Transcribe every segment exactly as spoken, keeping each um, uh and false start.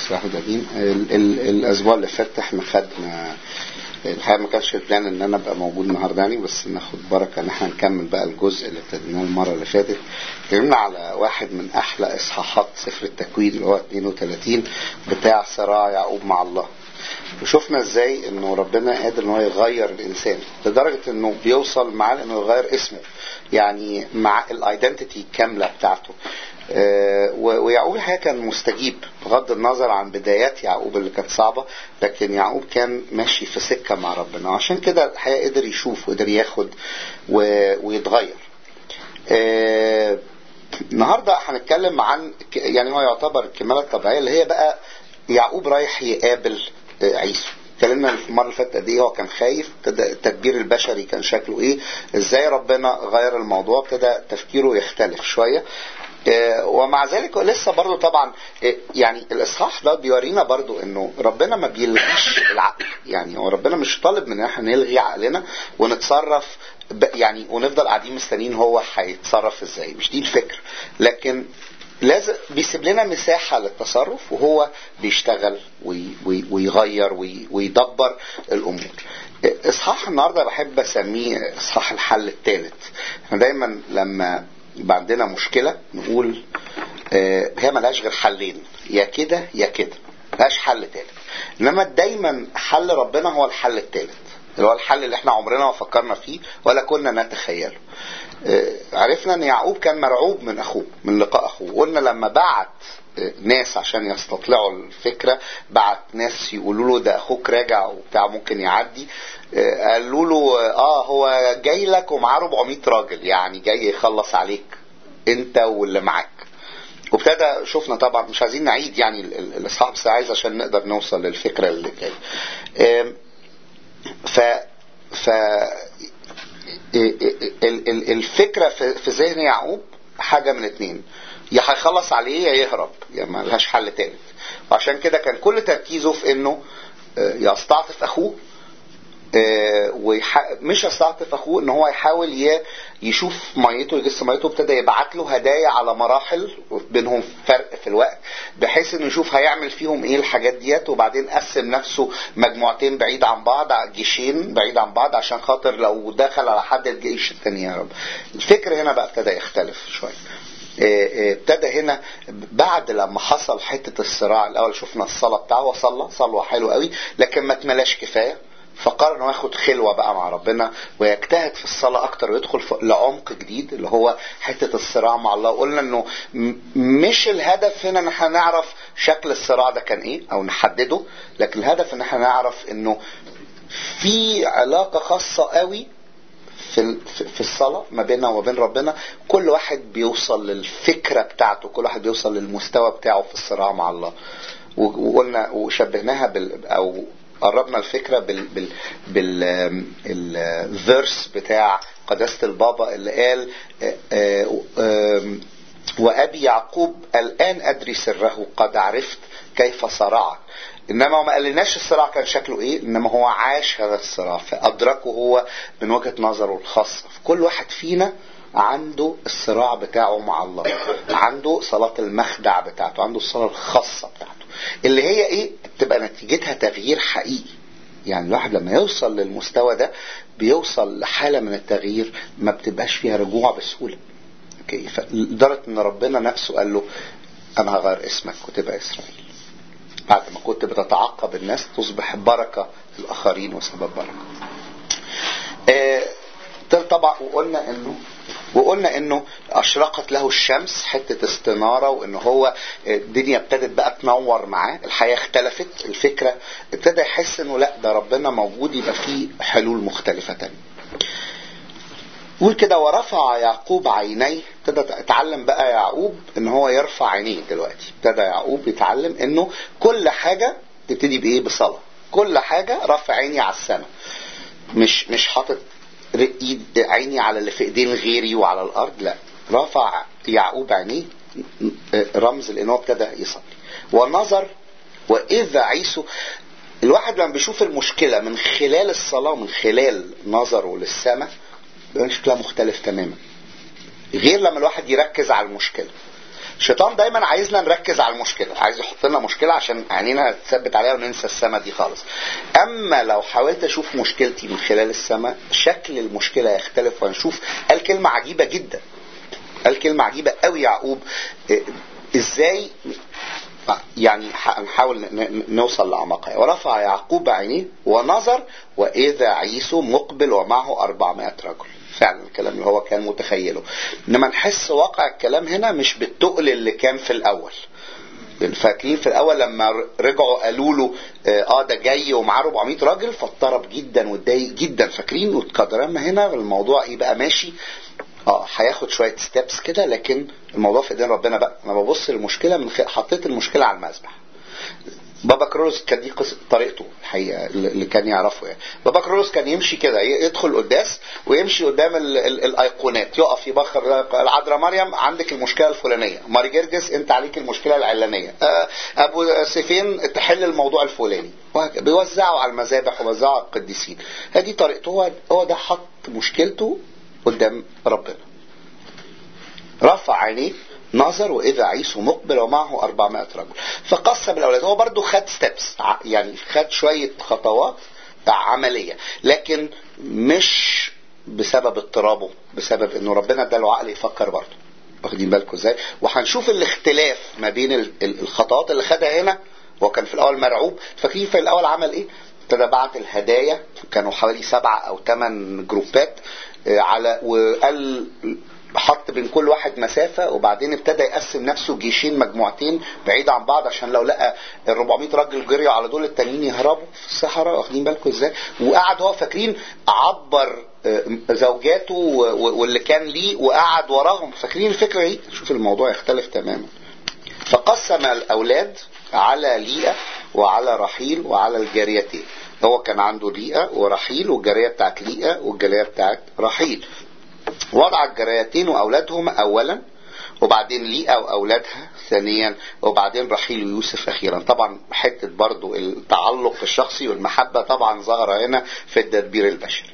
واحد وثلاثين. ال- ال- الاسبوع اللي فات احنا خدنا الحقيقه ما كانش البلان ان انا ابقى موجود النهارده يعني، بس ناخد بركه ان احنا نكمل بقى الجزء اللي ابتديناه المره اللي فاتت. اتكلمنا على واحد من احلى اصحاحات سفر التكوين اللي هو اثنين وثلاثين بتاع صراع يعقوب مع الله، وشوفنا ازاي انه ربنا قادر انه يغير الانسان لدرجه انه بيوصل معاه انه يغير اسمه، يعني مع الايدنتيتي كامله بتاعته. آه ويعقوب الحقيقه كان مستجيب بغض النظر عن بدايات يعقوب اللي كانت صعبه، لكن يعقوب كان ماشي في سكه مع ربنا، وعشان كده الحقيقه قدر يشوف وقدر ياخد ويتغير. آه النهارده هنتكلم عن يعني هو يعتبر الكماله الطبيعيه اللي هي بقى يعقوب رايح يقابل عيسو. اتكلمنا المره اللي فاتت قد ايه هو كان خايف، ابتدى التدبير البشري كان شكله ايه، ازاي ربنا غير الموضوع، ابتدى تفكيره يختلف شويه. اه ومع ذلك لسه برضو طبعا اه يعني الاصحاح ده بيورينا برضو انه ربنا ما بيلغيش العقل، يعني هو ربنا مش طالب مننا احنا نلغي عقلنا ونتصرف يعني ونفضل قاعدين مستنيين هو هيتصرف ازاي، مش دي الفكره، لكن لازم بيسيب لنا مساحة للتصرف وهو بيشتغل ويغير ويدبر الأمور. إصحاح النهاردة بحب أسميه إصحاح الحل الثالث. احنا دايما لما عندنا مشكلة نقول اه هي ملهاش غير حلين، يا كده يا كده، ملهاش حل ثالث. إنما دايما حل ربنا هو الحل الثالث، اللي هو الحل اللي احنا عمرنا ما فكرنا فيه ولا كنا نتخيله. عرفنا ان يعقوب كان مرعوب من اخوه، من لقاء اخوه. قلنا لما بعت ناس عشان يستطلعوا الفكرة، بعت ناس يقولوا له ده اخوك راجع وبتاع ممكن يعدي، قالوا له اه هو جاي لك ومعاه أربعمية راجل، يعني جاي يخلص عليك انت واللي معاك. وابتدى شفنا طبعا مش عايزين نعيد يعني الاصحاح، بس عايز عشان نقدر نوصل للفكرة اللي جايه. ف ف الفكرة في ذهن يعقوب حاجة من اتنين، يا هيخلص عليه يا يهرب، يا ما لهاش حل تالت. وعشان كده كان كل تركيزه في انه يستعطف اخوه، ومش يستعطف اخوه ان هو يحاول يشوف ميته يجس ميته. ابتدى يبعت له هدايا على مراحل بينهم فرق في الوقت، بحيث انه يشوف هيعمل فيهم ايه الحاجات ديت، وبعدين قسم نفسه مجموعتين بعيد عن بعض، جيشين بعيد عن بعض، عشان خاطر لو دخل على حد الجيش الثاني يهرب. الفكر هنا بقى ابتدى يختلف شويه. ابتدى هنا بعد لما حصل حته الصراع الاول، شفنا الصلاه بتاعه وصلى صلوه حلوه قوي، لكن ما تملاش كفايه، فقرر انه ياخد خلوه بقى مع ربنا ويجتهد في الصلاه اكتر ويدخل لعمق جديد اللي هو حته الصراع مع الله. قلنا انه مش الهدف هنا ان احنا نعرف شكل الصراع ده كان ايه او نحدده، لكن الهدف ان احنا نعرف انه في علاقه خاصه قوي في في الصلاه ما بيننا وما بين ربنا. كل واحد بيوصل للفكره بتاعته، كل واحد بيوصل للمستوى بتاعه في الصراع مع الله. وقلنا وشبهناها بال او قربنا الفكرة بال بال بالفيرس بتاع قداسة البابا اللي قال وأبي يعقوب الآن أدري سره قد عرفت كيف صرع. إنما ما قالناش الصراع كان شكله إيه، إنما هو عاش هذا الصراع فأدركه هو من وجهة نظره الخاصة. كل واحد فينا عنده الصراع بتاعه مع الله، عنده صلاة المخدع بتاعته، عنده الصلاة الخاصة بتاعته اللي هي ايه بتبقى نتيجتها تغيير حقيقي. يعني الواحد لما يوصل للمستوى ده بيوصل لحالة من التغيير ما بتبقاش فيها رجوع بسهولة. اوكي، فلدرجة ان ربنا نفسه قال له انا هغير اسمك وتبقى اسرائيل. بعد ما كنت بتتعقب الناس تصبح بركة للآخرين وسبب بركة. آه طبعا وقلنا انه وقلنا انه اشرقت له الشمس، حتة استنارة، وانه هو الدنيا ابتدت بقى تنور معاه، الحياة اختلفت، الفكرة ابتدى يحس انه لا ده ربنا موجود، يبقى فيه حلول مختلفة تانية. قول كده ورفع يعقوب عينيه. ابتدى يتعلم بقى يعقوب ان هو يرفع عينيه دلوقتي. ابتدى يعقوب يتعلم انه كل حاجة تبتدي بايه؟ بصلاة. كل حاجة رفع عيني على السماء، مش مش حاطط عيني على اللي في ايدين غيري وعلى الارض، لا، رفع يعقوب عينيه، رمز لانه ابتدى يصلي ونظر واذا عيسو. الواحد لما بيشوف المشكلة من خلال الصلاة، من خلال نظره للسماء، بيبقى شكلها مختلف تماما، غير لما الواحد يركز على المشكلة. الشيطان دايما عايزنا نركز على المشكله، عايز يحط لنا مشكله عشان عينينا تثبت عليها وننسى السما دي خالص. اما لو حاولت اشوف مشكلتي من خلال السما، شكل المشكله يختلف وهنشوف. قال كلمه عجيبه جدا، قال كلمه عجيبه قوي يعقوب. ازاي يعني نحاول نوصل لأعماقها. ورفع يعقوب عينيه ونظر وإذا عيسو مقبل ومعه أربعمائة رجل. فعلا الكلام اللي هو كان متخيله، انما نحس واقع الكلام هنا مش بالتقل اللي كان في الأول. فاكرين في الأول لما رجعوا قالوا له اه ده جاي ومعاه أربعمائة راجل، فاضطرب جدا واتضايق جدا. فاكرين وتقدرنا هنا الموضوع ايه بقى ماشي، اه هياخد شويه ستيبس كده، لكن الموضوع في ايدين ربنا بقى. انا ببص للمشكله من خ... حطيت المشكله على المذبح. بابا كرولوس كان دي قصه طريقته الحقيقه اللي كان يعرفه يعني. بابا كرولوس كان يمشي كده، يدخل قداس ويمشي قدام ال... ال... الايقونات، يقف يبخر العذراء مريم عندك المشكله الفلانيه، ماري جرجس انت عليك المشكله العلانيه، آه ابو سيفين تحل الموضوع الفلاني، بيوزعوا على المذابح وبيوزعوا على القديسين. هذه طريقته، هو هو ده حط مشكلته قدام ربنا. رفع عينيه نظر وإذا عيسو مقبل ومعه أربعمائة رجل. فقسم الأولاد. هو برضو خد ستيبس، يعني خد شوية خطوات عملية، لكن مش بسبب اضطرابه، بسبب انه ربنا اداله عقل يفكر برضو. واخدين بالكم ازاي؟ وهنشوف الاختلاف ما بين الخطوات اللي خدها هنا. هو كان في الأول مرعوب. فاكرين في الأول عمل ايه؟ ابتدى بعت الهدايا، كانوا حوالي سبعة أو ثمان جروبات على، وقال حط بين كل واحد مسافة، وبعدين ابتدى يقسم نفسه جيشين مجموعتين بعيد عن بعض، عشان لو لقى ال أربعمائة راجل جريوا على دول التانيين يهربوا في الصحراء. واخدين بالكم ازاي؟ وقعد هو فاكرين عبر زوجاته واللي كان ليه وقعد وراهم. فاكرين الفكرة دي؟ شوف الموضوع يختلف تماما. فقسم الأولاد على ليئة وعلى رحيل وعلى الجاريتين. هو كان عنده ليئة ورحيل، والجارية بتاعت ليئة والجارية بتاعت رحيل. وضع الجاريتين وأولادهم أولا، وبعدين ليئة وأولادها ثانيا، وبعدين رحيل ويوسف أخيرا. طبعا حتة برضو التعلق الشخصي والمحبة طبعا ظهر هنا في التدبير البشري.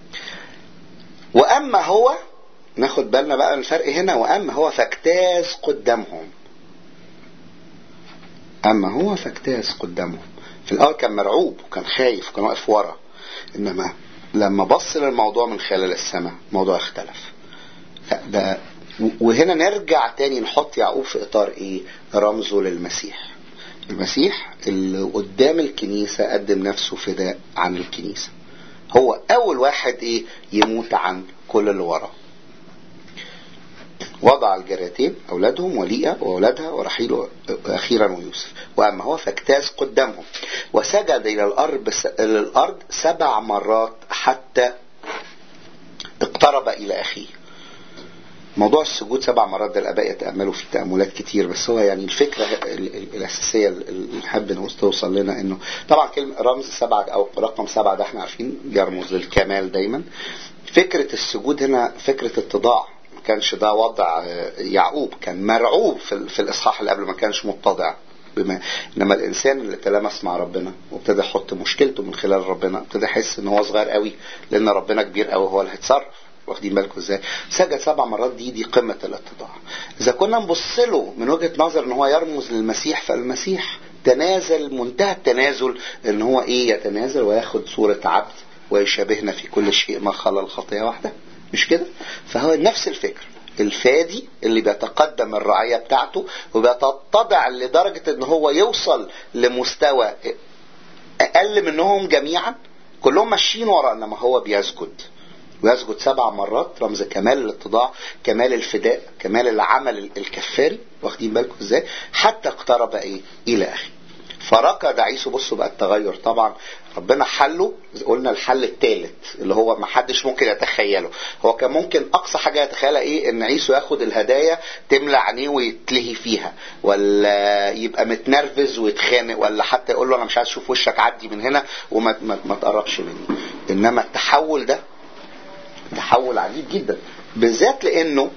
وأما هو، ناخد بالنا بقى الفرق هنا، وأما هو فاجتاز قدامهم. أما هو فاجتاز قدامهم. في الأول كان مرعوب وكان خايف وكان واقف ورا، إنما لما بص للموضوع من خلال السماء الموضوع اختلف. ده وهنا نرجع تاني نحط يعقوب في إطار إيه؟ رمزه للمسيح. المسيح اللي قدام الكنيسة قدم نفسه فداء عن الكنيسة. هو أول واحد إيه؟ يموت عن كل اللي وراه. وضع الجاريتين أولادهم وليئة وأولادها ورحيل أخيرا ويوسف. وأما هو فاجتاز قدامهم وسجد إلى الأرض سبع مرات حتى اقترب إلى أخيه. موضوع السجود سبع مرات ده الآباء يتأملوا في تأملات كتير، بس هو يعني الفكرة الأساسية اللي نحب توصل لنا إنه طبعا كلمة رمز سبعة أو رقم سبعة ده احنا عارفين يرمز للكمال دايما. فكرة السجود هنا فكرة اتضاع. ما كانش ده وضع يعقوب، كان مرعوب في, في الإصحاح اللي قبل ما كانش متضع. بما انما الانسان اللي تلامس مع ربنا وابتدى يحط مشكلته من خلال ربنا، ابتدى يحس ان هو صغير قوي لان ربنا كبير قوي هو اللي هيتصرف. واخدين بالكم ازاي؟ سجد سبع مرات، دي دي قمه الاتضاع. اذا كنا نبص له من وجهه نظر ان هو يرمز للمسيح، فالمسيح تنازل منتهى التنازل، ان هو ايه؟ يتنازل وياخد صوره عبد ويشابهنا في كل شيء ما خلا الخطيه واحده. مش كده؟ فهو نفس الفكر، الفادي اللي بيتقدم الرعاية بتاعته وبيتضع لدرجة ان هو يوصل لمستوى اقل منهم جميعا، كلهم ماشيين ورا، انما هو بيسجد ويسجد سبع مرات، رمز كمال الاتضاع، كمال الفداء، كمال العمل الكفاري. واخدين بالكم ازاي؟ حتى اقترب ايه؟ الى اخي. فركض عيسو. بصوا بقى التغير. طبعا ربنا حله، قلنا الحل الثالث اللي هو ما حدش ممكن يتخيله. هو كان ممكن اقصى حاجه يتخيلها ايه؟ ان عيسو ياخد الهدايا تملى عينيه ويتلهي فيها، ولا يبقى متنرفز ويتخانق، ولا حتى يقول له انا مش عايز اشوف وشك، عدي من هنا وما ما, ما تقربش مني. انما التحول ده تحول عجيب جدا، بالذات لانه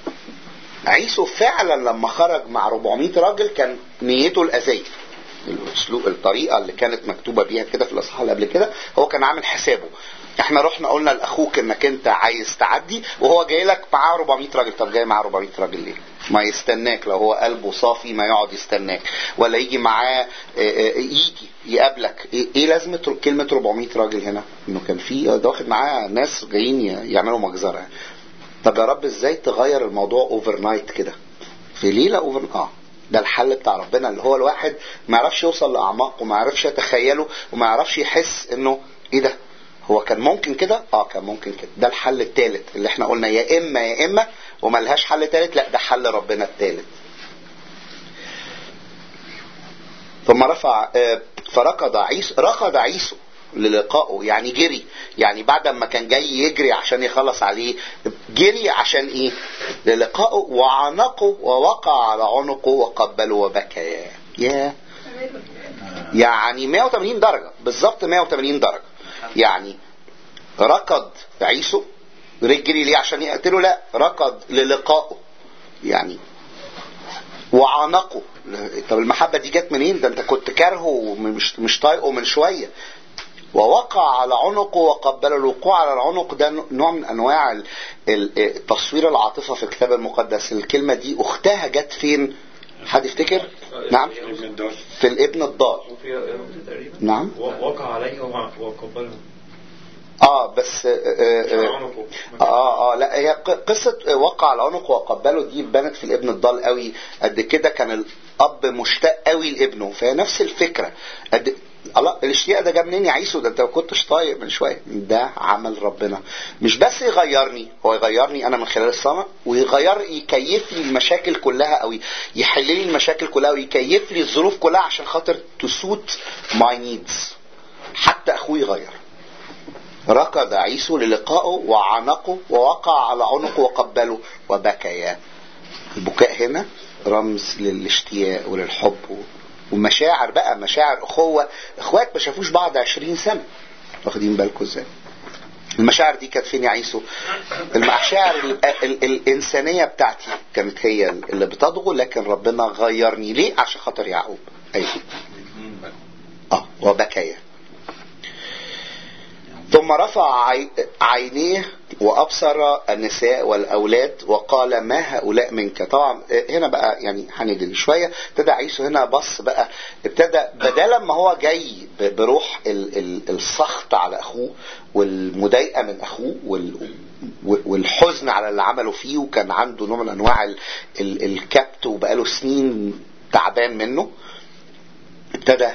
عيسو فعلا لما خرج مع أربعمائة راجل كان نيته الاذيه. الاسلوب الطريقه اللي كانت مكتوبه بيها كده في الاصحاح اللي قبل كده، هو كان عامل حسابه. احنا رحنا قلنا لاخوك انك انت عايز تعدي، وهو جاي لك معاه أربعمائة راجل. طب جاي معاه أربعمائة راجل ليه؟ ما يستناك، لو هو قلبه صافي ما يقعد يستناك، ولا يجي معاه يجي يقابلك. ايه لازمه كلمه أربعمائة راجل هنا؟ انه كان في ده واخد معاه ناس جايين يعملوا مجزره. طب يا رب ازاي تغير الموضوع اوفر نايت كده في ليله اوفر؟ اه ده الحل بتاع ربنا، اللي هو الواحد ما يعرفش يوصل لاعماق وما يعرفش يتخيله وما يعرفش يحس انه ايه ده، هو كان ممكن كده. اه كان ممكن كده. ده الحل الثالث اللي احنا قلنا يا اما يا اما وما لهاش حل ثالث. لا ده حل ربنا الثالث. ثم رفع فركض عيسو، ركض عيسو للقائه، يعني جري، يعني بعد ما كان جاي يجري عشان يخلص عليه جري عشان ايه؟ للقائه، وعنقه ووقع على عنقه وقبله وبكى. يا يعني مئة وثمانين درجة بالظبط، مئة وثمانين درجة. يعني ركض عيسو رجري ليه عشان يقتله؟ لا ركض للقائه يعني وعنقه. طب المحبة دي جت منين؟ ده انت كنت كارهه ومش مش طايقه من شوية. ووقع على عنقه وقبله. الوقوع على العنق ده نوع من انواع تصوير العاطفة في الكتاب المقدس. الكلمة دي اختها جت فين؟ حد يفتكر؟ نعم في الابن الضال. نعم وقع عليه وقبله. اه بس اه اه, آه لا هي قصة وقع على عنقه وقبله دي بانت في الابن الضال قوي. قد كده كان الاب مشتاق قوي لابنه، فهي نفس الفكرة. قد الله الاشتياق ده جاب منين يا عيسو؟ ده انت ما كنتش طايق من شويه. ده عمل ربنا، مش بس يغيرني، هو يغيرني انا من خلال السماء، ويغير يكيف لي المشاكل كلها او يحل لي المشاكل كلها ويكيف لي الظروف كلها عشان خاطر تسوت ماي نيدز. حتى اخوي يغير. ركض عيسو للقائه وعنقه ووقع على عنقه وقبله وبكيا. البكاء هنا رمز للاشتياق وللحب ومشاعر، بقى مشاعر اخوة، اخوات ما شافوش بعض عشرين سنة. واخدين بالكم ازاي؟ المشاعر دي كانت فين يا عيسو؟ المشاعر ال ال الانسانية بتاعتي كانت هي اللي بتضغو، لكن ربنا غيرني ليه؟ عشان خاطر يعقوب. ايوه اه وبكيا. ثم رفع عينيه وأبصر النساء والأولاد وقال ما هؤلاء منك. طبعا هنا بقى يعني هنجري شوية. ابتدى عيسو هنا بص بقى، ابتدى بدل ما هو جاي بروح السخط على أخوه والمضايقة من أخوه والحزن على اللي عمله فيه، وكان عنده نوع من أنواع الكبت وبقاله سنين تعبان منه، ابتدى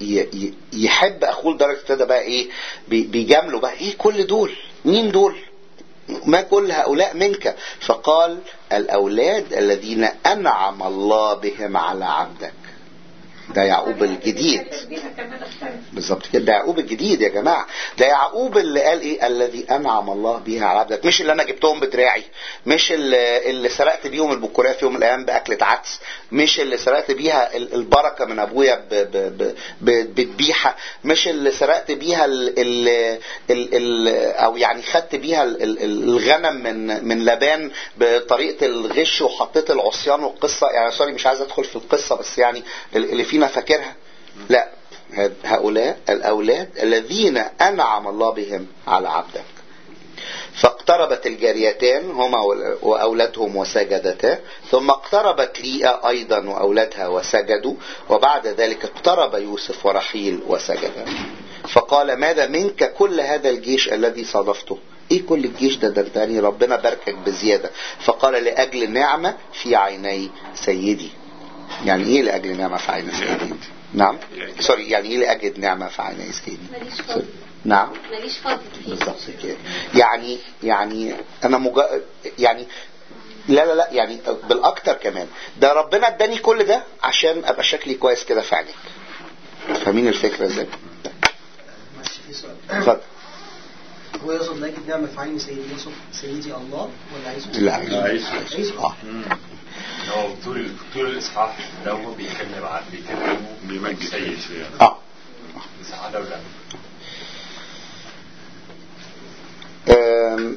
يحب اخوه لدرجه ابتدى بقى ايه بيجامله بقى. ايه كل دول؟ مين دول؟ ما كل هؤلاء منك؟ فقال الاولاد الذين انعم الله بهم على عبدك. ده يعقوب الجديد بالظبط كده. ده يعقوب الجديد يا جماعه. ده يعقوب اللي قال ايه؟ الذي انعم الله به على عبدك. مش اللي انا جبتهم بدراعي، مش اللي, اللي سرقت بيهم البكوريه في يوم من الايام باكله عدس، مش اللي سرقت بيها البركه من ابويا بذبيحه، مش اللي سرقت بيها ال ال ال ال او يعني خدت بيها الغنم من من لبان بطريقه الغش وحطيت العصيان والقصه. يعني سوري مش عايز ادخل في القصه، بس يعني اللي فينا فاكرها. لا هؤلاء الأولاد الذين أنعم الله بهم على عبدك. فاقتربت الجاريتان هما وأولادهم وسجدتا، ثم اقتربت ليئة أيضا وأولادها وسجدوا، وبعد ذلك اقترب يوسف ورحيل وسجدا. فقال ماذا منك كل هذا الجيش الذي صادفته؟ ايه كل الجيش ده؟ ده تاني ربنا باركك بزيادة. فقال لأجل نعمة في عيني سيدي. يعني ايه لأجل نعمة في عيني سيدي؟ نعم سوري يعني ايه لأجد نعمة في عيني سيدي؟ نعم ماليش فاضي بالظبط كده. يعني يعني انا مجا... يعني لا لا لا يعني بالاكتر كمان، ده ربنا اداني كل ده عشان ابقى شكلي كويس كده في عينيك. فاهمين الفكرة ازاي؟ ماشي في سؤال. اتفضل. هو يقصد لأجد نعمة في عيني سيدي يقصد سيدي الله ولا عيسو؟ لا عيسو. عيسو. اه هو طول طول الاصحاح ده هو بيتكلم عن بيتكلموا بمجد سيد اه سعادة ولا امم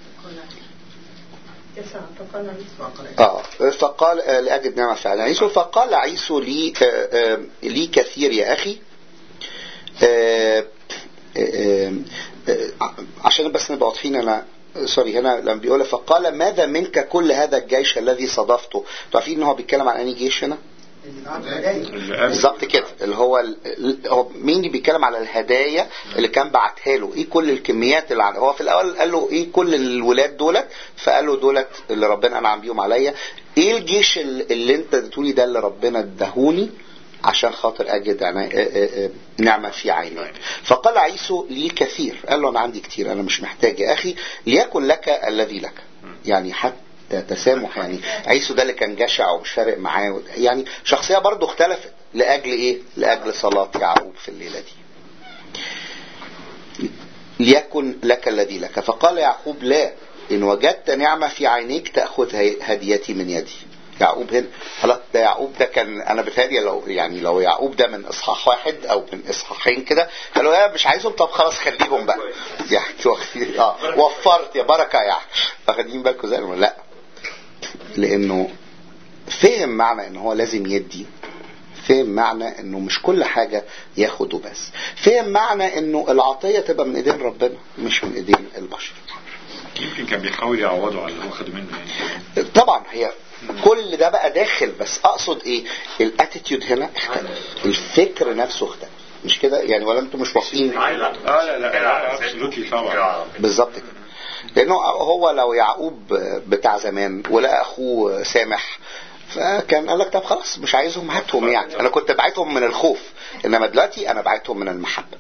اه فقال لأجد نعمة في عيني عيسو. فقال عيسو لي آه لي كثير يا اخي. آه آه آه عشان بس نبقى واضحين، انا سوري هنا لما بيقول فقال ماذا منك كل هذا الجيش الذي صادفته. تعرفين ان هو بيتكلم عن انهي جيش هنا؟ بالظبط كده، اللي هو هو مين اللي بيتكلم على الهدايا اللي كان بعتها له، ايه كل الكميات اللي عنده. هو في الاول قال له ايه كل الولاد دولت، فقال له دولت اللي ربنا انعم بيهم عليا. ايه الجيش اللي انت تقولي ده اللي ربنا اداهوني عشان خاطر اجد نعمه في عينيك. فقال عيسو لي كثير، قال له انا عندي كتير، انا مش محتاج يا اخي، ليكن لك الذي لك. يعني حتى تسامح، يعني عيسو ده اللي كان جشع ومش فارق معاه، يعني شخصيه برضو اختلفت لاجل ايه؟ لاجل صلاه يعقوب في الليله دي. ليكن لك الذي لك. فقال يعقوب لا، ان وجدت نعمه في عينيك تاخذ هديتي من يدي. يعقوب هنا خلاص، ده يعقوب ده كان انا بتهيألي لو يعني لو يعقوب ده من اصحاح واحد او من اصحاحين كده قالوا يا مش عايزهم، طب خلاص خليهم بقى يعني اه وفرت يا بركه يعني. فاخدين بالكم زي ما لا، لانه فهم معنى ان هو لازم يدي، فهم معنى انه مش كل حاجه ياخده بس، فهم معنى انه العطيه تبقى من ايدين ربنا مش من ايدين البشر. يمكن كان بيحاول يعوضه على اللي هو خده منه يعني. طبعا هي كل ده بقى داخل، بس اقصد ايه؟ الاتيتيود هنا اختلف، الفكر نفسه اختلف، مش كده يعني؟ ولا انتم مش واثقين؟ اه لا لا لا ابسولوتلي طبعا بالظبط كده. لانه هو لو يعقوب بتاع زمان ولقى اخوه سامح فكان قال لك طب خلاص مش عايزهم هاتهم، يعني انا كنت بعتهم من الخوف، انما دلوقتي انا بعتهم من المحبه.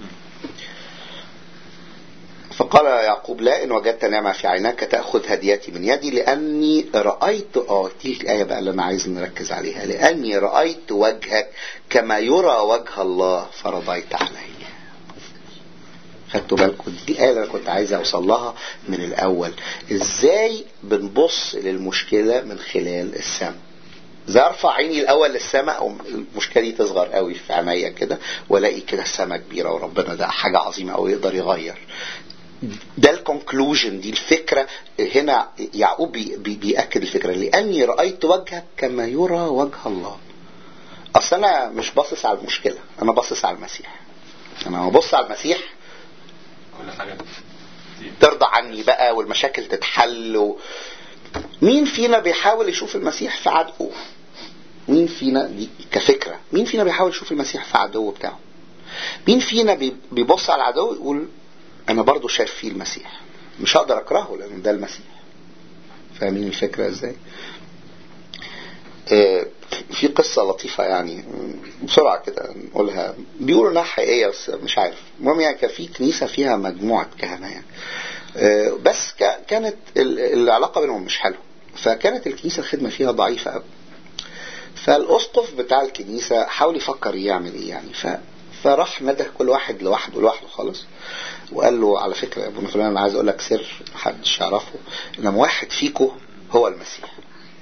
فقال يعقوب لا، ان وجدت نعمة في عينك تأخذ هديتي من يدي، لأني رأيت اه دي الآية بقى اللي أنا عايز نركز عليها، لأني رأيت وجهك كما يرى وجه الله فرضيت علي. خدتوا بالكم؟ دي الآية اللي أنا كنت عايز أوصل لها من الأول. إزاي بنبص للمشكلة من خلال السماء؟ إذا أرفع عيني الأول للسماء المشكلة دي تصغر قوي في عينيا كده، ولاقي كده السماء كبيرة وربنا ده حاجة عظيمة أو يقدر يغير. ده الكونكلوجن، دي الفكرة هنا. يعقوب بي بي بيأكد الفكرة، لأني رأيت وجهك كما يرى وجه الله. أصل أنا مش باصص على المشكلة، أنا باصص على المسيح. أنا ببص على المسيح كل حاجة ترضى عني بقى والمشاكل تتحل و... مين فينا بيحاول يشوف المسيح في عدوه؟ مين فينا دي كفكرة، مين فينا بيحاول يشوف المسيح في عدوه بتاعه؟ مين فينا بيبص على العدو يقول انا برضو شايف فيه المسيح، مش هقدر اكرهه لان ده المسيح؟ فاهمين الفكرة ازاي؟ اه في قصة لطيفة يعني بسرعة كده نقولها، بيقولوا انها حقيقية بس مش عارف. المهم يعني كان في كنيسة فيها مجموعة كهنة يعني، اه بس كانت العلاقة بينهم مش حلوة، فكانت الكنيسة الخدمة فيها ضعيفة قوي. فالاسقف بتاع الكنيسة حاول يفكر يعمل ايه يعني، ف فراح نده كل واحد لوحده لوحده خالص، وقال له على فكرة يا ابونا فلان انا عايز اقول لك سر محدش يعرفه، انما واحد فيكو هو المسيح.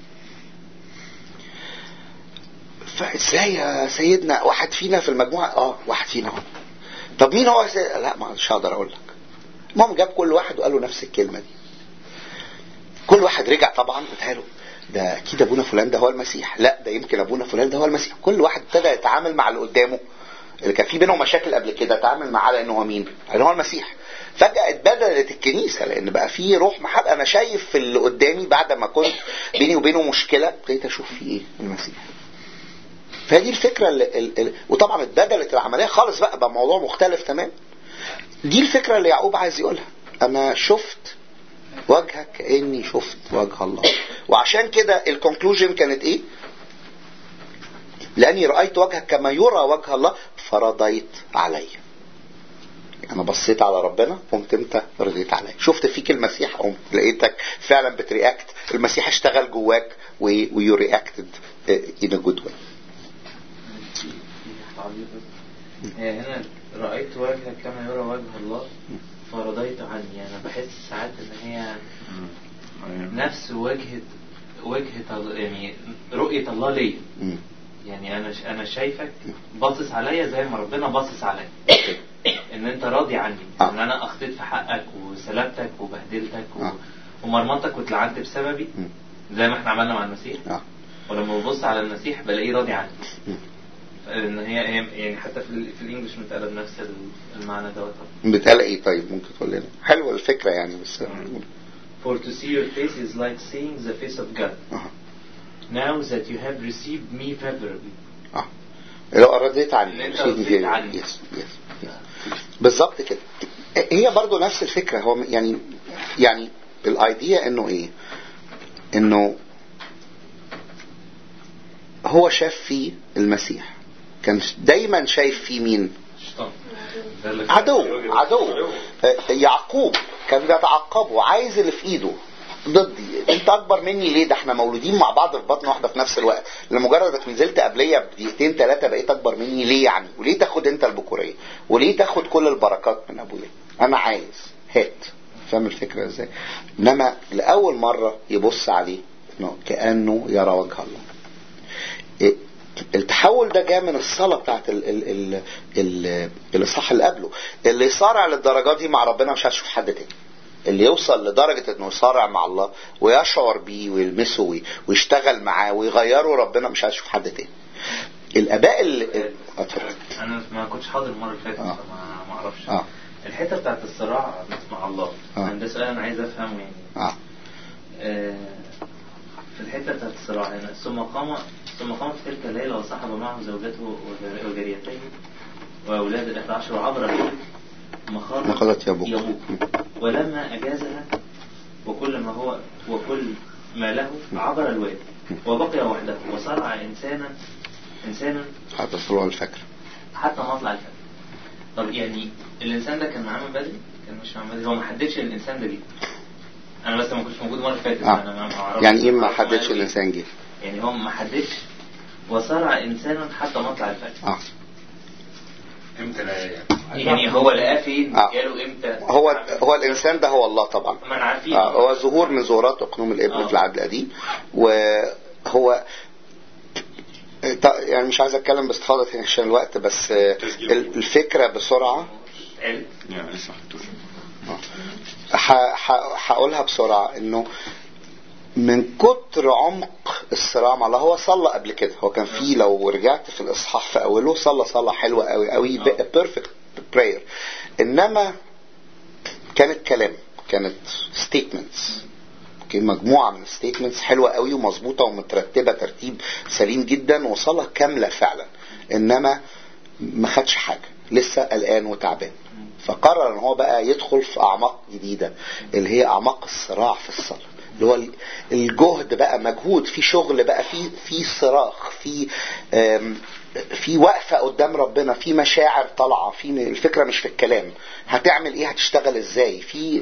فازاي يا سيدنا واحد فينا في المجموعة؟ اه واحد فينا هو. طب مين هو؟ لا ما مش هقدر اقول لك. المهم جاب كل واحد وقال له نفس الكلمة دي. كل واحد رجع طبعا قال ده اكيد ابونا فلان ده هو المسيح، لا ده يمكن ابونا فلان ده هو المسيح. كل واحد ابتدى يتعامل مع اللي قدامه اللي كان في بينهم مشاكل قبل كده، تعامل معاه لانه هو مين؟ لانه هو المسيح. فجأة اتبدلت الكنيسة لان بقى في روح محبة. انا شايف في اللي قدامي بعد ما كنت بيني وبينه مشكلة بقيت اشوف فيه ايه؟ المسيح. فهذه الفكرة اللي اللي وطبعا اتبدلت العملية خالص، بقى بقى موضوع مختلف تمام. دي الفكرة اللي يعقوب عايز يقولها، انا شفت وجهك كأني شفت وجه الله. وعشان كده الكونكلوجن كانت ايه؟ لأني رأيت وجهك كما يرى وجه الله فرضيت علي. أنا بصيت على ربنا قمت أنت رضيت علي. شفت فيك المسيح قمت لقيتك فعلا بترياكت، المسيح اشتغل جواك ويو رياكتد in a good way. هنا رأيت وجهك كما يرى وجه الله فرضيت عني. أنا بحس ساعات إن هي نفس وجهة وجهة يعني رؤية الله لي. يعني انا انا شايفك باصص عليا زي ما ربنا باصص عليا، ان انت راضي عني، آه. ان انا اخطيت في حقك وسلبتك وبهدلتك و... آه. ومرمطتك واتلعنت بسببي زي ما احنا عملنا مع المسيح. آه. ولما ببص على المسيح بلاقيه راضي عني. ان هي يعني حتى في في الانجليش متقاله بنفس المعنى دوت. بتقال ايه طيب؟ ممكن تقول لنا؟ حلوه الفكره يعني بس. For to see your face is like seeing the face of God. أه. Now that you have received me favorably. اه لو رضيت عني انت رضيت عني. يس يس بالظبط كده. هي برضو نفس الفكره. هو يعني يعني الايديا انه ايه؟ انه هو شاف فيه المسيح، كان دايما شايف فيه مين؟ عدو عدو يعقوب كان بيتعقبه، عايز اللي في ايده ضدي. انت اكبر مني ليه؟ ده احنا مولودين مع بعض في بطن واحده في نفس الوقت. لمجرد انك نزلت قبليه بدقيقتين ثلاثه بقيت اكبر مني ليه يعني؟ وليه تاخد انت البكوريه؟ وليه تاخد كل البركات من ابويا؟ انا عايز هات. فاهم الفكره ازاي؟ انما لاول مره يبص عليه كانه يرى وجه الله. التحول ده جاء من الصلاة بتاعت ال ال ال ال الإصحاح اللي قبله. اللي يصارع للدرجات دي مع ربنا مش هتشوف حد تاني. اللي يوصل لدرجة انه يصارع مع الله ويشعر بيه ويلمسه ويشتغل معاه ويغيره ربنا مش هتشوف حد تاني. الآباء اللي أتفضل. أنا ما كنتش حاضر المرة اللي فاتت آه. فما ما أعرفش. آه. الحتة بتاعت الصراع مع الله. آه. ده سؤال أنا عايز أفهمه يعني. آه. آه في الحتة بتاعت الصراع هنا ثم قام ثم قام في تلك الليلة وصاحب معه زوجته وجريتيه وأولاد الأحد عشر وعبر البحر مخاضة يبوك. ولما أجازها وكل ما هو وكل ما له عبر الوادي وبقي وحده وصارع إنسانا إنسانا حتى طلوع الفجر حتى مطلع الفجر. طب يعني الإنسان ده كان معاه من بدري؟ كان مش معاه من بدري؟ هو ما حددش الإنسان ده جه. أنا بس ما كنتش موجود مرة فاتت. آه. أنا ما أعرف. يعني إيه ما حددش الإنسان جه؟ يعني هو ما حددش وصارع إنسانا حتى مطلع الفجر. آه. امتى لا يعني؟ يعني هو لقاه فين؟ آه. جاله امتى؟ هو هو الإنسان ده هو الله طبعا. ما أنا عارفين. آه. هو ظهور من ظهورات أقنوم الابن آه. في العهد القديم. وهو يعني مش عايز أتكلم باستفاضة عشان الوقت بس الفكرة بسرعة هقولها بسرعة إنه من كتر عمق الصراع مع الله. هو صلى قبل كده. هو كان فيه لو رجعت في الإصحاح في أوله صلى صلى حلوة قوي قوي perfect prayer. إنما كانت كلام، كانت statements، اوكي، مجموعة من statements حلوة قوي ومظبوطة ومترتبة ترتيب سليم جدا وصلى كاملة فعلا. إنما ما خدش حاجة، لسه قلقان وتعبان. فقرر ان هو بقى يدخل في اعماق جديدة اللي هي اعماق الصراع في الصلاة، اللي هو الجهد بقى، مجهود، في شغل بقى، في في صراخ، في في وقفة قدام ربنا، في مشاعر طالعة، في الفكرة مش في الكلام، هتعمل ايه، هتشتغل ازاي، في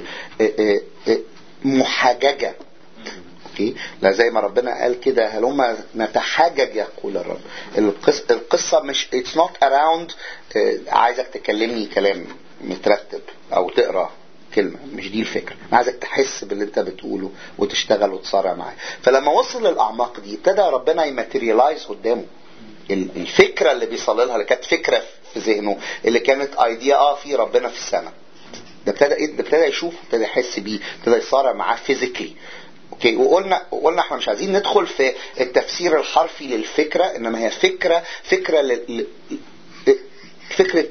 محاججة. اوكي، لا زي ما ربنا قال كده هلما نتحاجج يقول الرب. القصة, القصة مش it's not around عايزك تكلمني كلام مترتب او تقرأ كلمة، مش دي الفكرة. انا عايزك تحس باللي انت بتقوله وتشتغل وتصارع معاه. فلما وصل للأعماق دي ابتدى ربنا يماتيريالايز قدامه الفكرة اللي بيصللها، اللي كانت فكرة في ذهنه، اللي كانت ايديا اه في ربنا في السماء. ده ابتدى ايه؟ ده ابتدى يشوف، ابتدى يحس بيه، ابتدى يصارع معاه فيزيكلي. اوكي، وقلنا وقلنا احنا مش عايزين ندخل في التفسير الحرفي للفكرة، انما هي فكرة فكرة ل... فكرة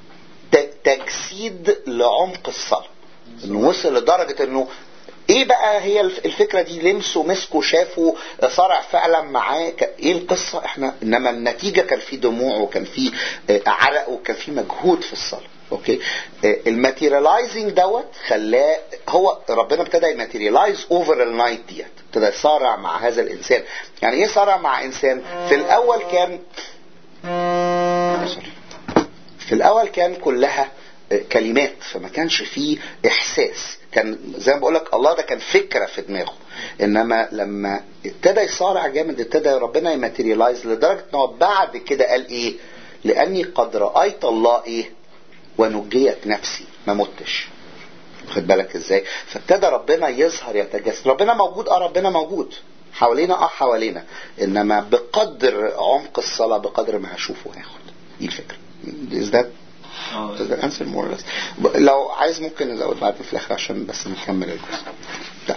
تجسيد لعمق الصلاة. انه وصل لدرجة انه ايه بقى هي الفكرة دي، لمسه مسكه شافه صارع فعلا معاه، ايه القصة احنا. انما النتيجة كان في دموع وكان في عرق وكان في مجهود في الصلاة. اوكي، الماتيريالايزنج دوت خلاه هو ربنا ابتدى يماتيريالايز اوفر النايت ديت، ابتدى يصارع مع هذا الانسان. يعني ايه صارع مع انسان؟ في الاول كان في الاول كان كلها كلمات، فما كانش فيه احساس. كان زي ما بقول لك الله ده كان فكرة في دماغه. انما لما ابتدى يصارع جامد ابتدى ربنا يماتيريالايز لدرجة انه بعد كده قال ايه؟ لاني قد رأيت الله ايه ونجيت نفسي، ما متش. خد بالك ازاي؟ فابتدى ربنا يظهر يتجسد. ربنا موجود، اه ربنا موجود حوالينا، اه حوالينا، انما بقدر عمق الصلاة بقدر ما هشوفه هاخد. دي الفكرة. is that answer more or less. لو عايز ممكن نزود بعد في الاخر عشان بس نكمل الجزء ده.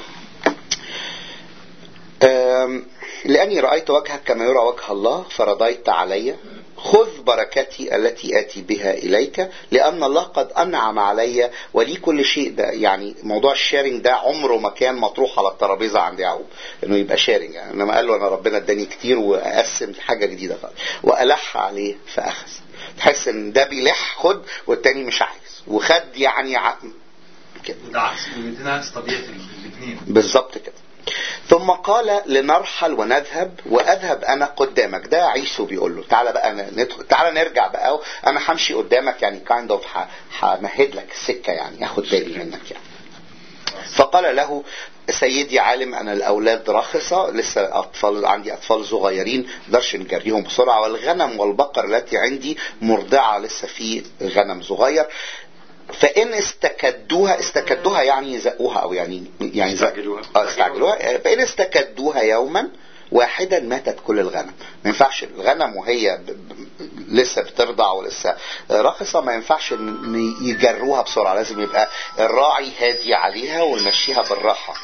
لاني رأيت وجهك كما يرى وجه الله فرضيت علي خذ بركتي التي آتي بها إليك لأن الله قد أنعم علي ولي كل شيء. ده يعني موضوع الشيرنج ده عمره ما كان مطروح على الترابيزة عند يعقوب انه يبقى شيرنج يعني. انما قال له انا ربنا اداني كتير واقسم حاجة جديدة خالص والح عليه فاخذ. تحس ان ده بيلح خد والتاني مش عايز وخد يعني ع... كده. وده عكس الاثنين عكس طبيعة الاثنين بالظبط كده. ثم قال لنرحل ونذهب واذهب انا قدامك. ده عيسو بيقول له تعالى بقى ندخل تعالى نرجع بقى انا همشي قدامك يعني kind of همهد لك السكه يعني اخد بالي منك يعني. فقال له سيدي عالم انا الاولاد رخصه لسه اطفال عندي اطفال صغيرين مقدرش نجريهم بسرعه والغنم والبقر التي عندي مرضعه لسه في غنم صغير فإن استكدوها استكدوها يعني يزقوها أو يعني يعني استعجلوها اه استعجلوها فإن استكدوها يوما واحدا ماتت كل الغنم. ما ينفعش الغنم وهي ب... ب... لسه بترضع ولسه رخصة ما ينفعش ان يجروها بسرعة. لازم يبقى الراعي هادي عليها ونمشيها بالراحة.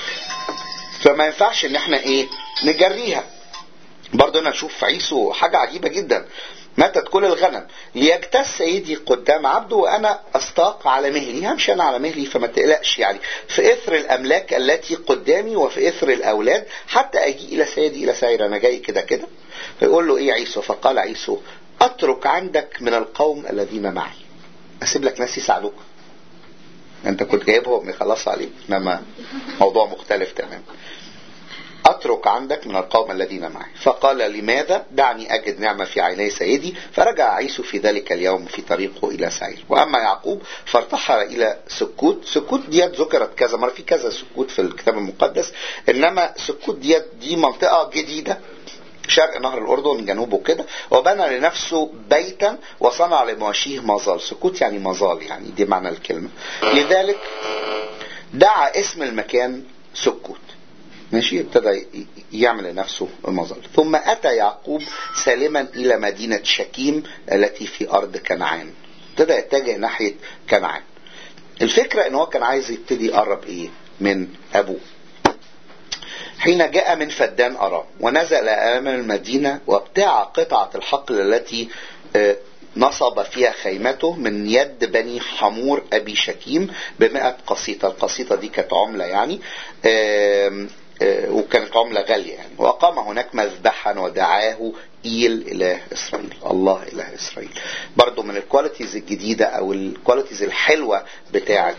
فما ينفعش ان احنا ايه نجريها. برضو انا نشوف عيسو حاجة عجيبة جدا. ماتت كل الغنم ليجتاز سيدي قدام عبده وانا استاق على مهلي. همشي انا على مهلي فما تقلقش يعني في اثر الاملاك التي قدامي وفي اثر الاولاد حتى اجي الى سيدي الى سعير. انا جاي كده كده. فيقول له ايه عيسو؟ فقال عيسو اترك عندك من القوم الذين معي. اسيب لك ناس يساعدوك. انت كنت جايبهم يخلصوا عليك انما موضوع مختلف تماما. أترك عندك من القوم الذين معي. فقال لماذا؟ دعني أجد نعمة في عيني سيدي. فرجع عيسو في ذلك اليوم في طريقه إلى سعير. وأما يعقوب فارتحل إلى سكوت. سكوت ديت ذكرت كذا مرة في كذا سكوت في الكتاب المقدس. إنما سكوت ديت دي منطقة جديدة شرق نهر الأردن جنوبه كده. وبنى لنفسه بيتا وصنع لمواشيه مظال. سكوت يعني مظال يعني دي معنى الكلمة. لذلك دعا اسم المكان سكوت. ماشي. ابتدى يعمل لنفسه المظل. ثم أتى يعقوب سالما إلى مدينة شكيم التي في أرض كنعان. ابتدى يتجه ناحية كنعان. الفكرة ان هو كان عايز يبتدي يقرب ايه من أبوه. حين جاء من فدان أرام ونزل أمام المدينة وابتاع قطعة الحقل التي نصب فيها خيمته من يد بني حمور أبي شكيم بمئة قسيطة. القسيطة دي كانت عملة يعني وكانت عملة غالية يعني. وأقام هناك مذبحا ودعاه إيل إله إسرائيل. الله إله إسرائيل برضو من الكواليتيز الجديدة أو الكواليتيز الحلوة بتاعة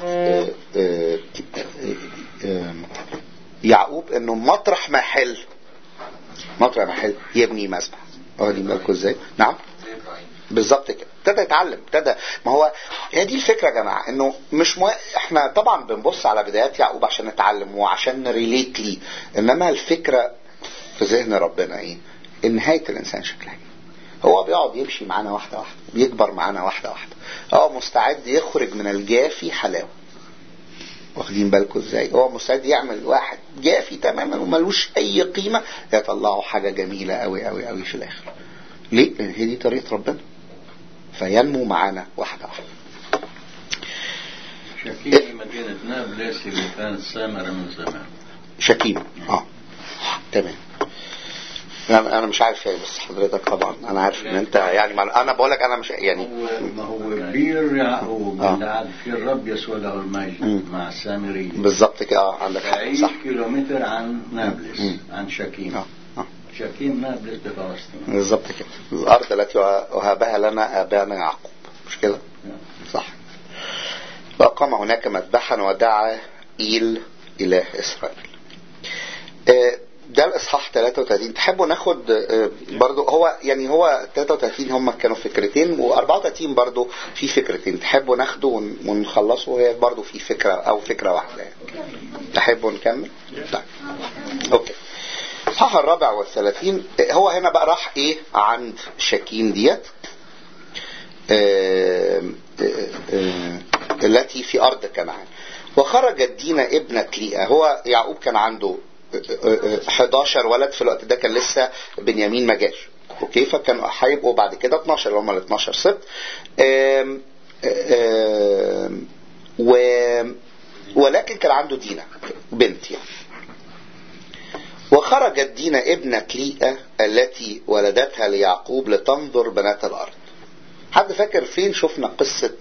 يعقوب انه مطرح ما حل مطرح ما حل يبني مذبح. واخدين بالكم ازاي؟ نعم بالظبط كده. ابتدى يتعلم. ابتدى ما هو هي دي الفكره يا جماعه انه مش مو... احنا طبعا بنبص على بدايات يعقوب عشان نتعلم وعشان نريليت ليه. انما الفكره في ذهن ربنا ايه؟ ان نهايه الانسان شكلها هو بيقعد يمشي معانا واحده واحده بيكبر معانا واحده واحده. هو مستعد يخرج من الجافي حلاوه. واخدين بالكم ازاي؟ هو مستعد يعمل واحد جافي تماما وملوش اي قيمه يطلعوا حاجه جميله قوي قوي قوي في الاخر. ليه؟ لان هي دي طريقه ربنا. فينمو معانا واحده واحده. شكيم مدينه نابلس اللي كانت سامره من زمان. شكيم اه تمام. انا مش عارف يعني بس حضرتك طبعا انا عارف ان انت يعني انا بقول لك انا مش يعني ما هو بير يعقوب اللي قعد في الرب يسوع له المجد مع السامريين بالظبط كده. اه عندك حق صح. كيلومتر عن نابلس مم. عن شكيم. اه اه شكيم نابلس بفلسطين بالظبط كده. الارض التي وهبها لنا ابانا يعقوب مش كده؟ صح. فأقام هناك مذبحا ودعا إيل إله إسرائيل. آه ده الإصحاح ثلاثة وثلاثين. تحبوا ناخد برضو هو يعني هو ثلاثة وثلاثين هم كانوا فكرتين وأربعة وثلاثين برضو في فكرتين. تحبوا ناخده ونخلصه وهي برضو في فكرة أو فكرة واحدة يعني. تحبوا نكمل؟ طيب أوكي. الإصحاح الرابع والثلاثين هو هنا بقى راح إيه عند شكيم ديت آه آه آه التي في أرض كنعان. وخرجت دينا ابنة ليئة. هو يعقوب كان عنده حداشر ولد في الوقت ده. كان لسه بنيامين ما جاش. اوكي. فكانوا هيبقوا بعد كده اتناشر اللي هم ال اتناشر سبت. آم آم و ولكن كان عنده دينا بنت يعني. وخرجت دينا ابنة ليئة التي ولدتها ليعقوب لتنظر بنات الأرض. حد فاكر فين شفنا قصة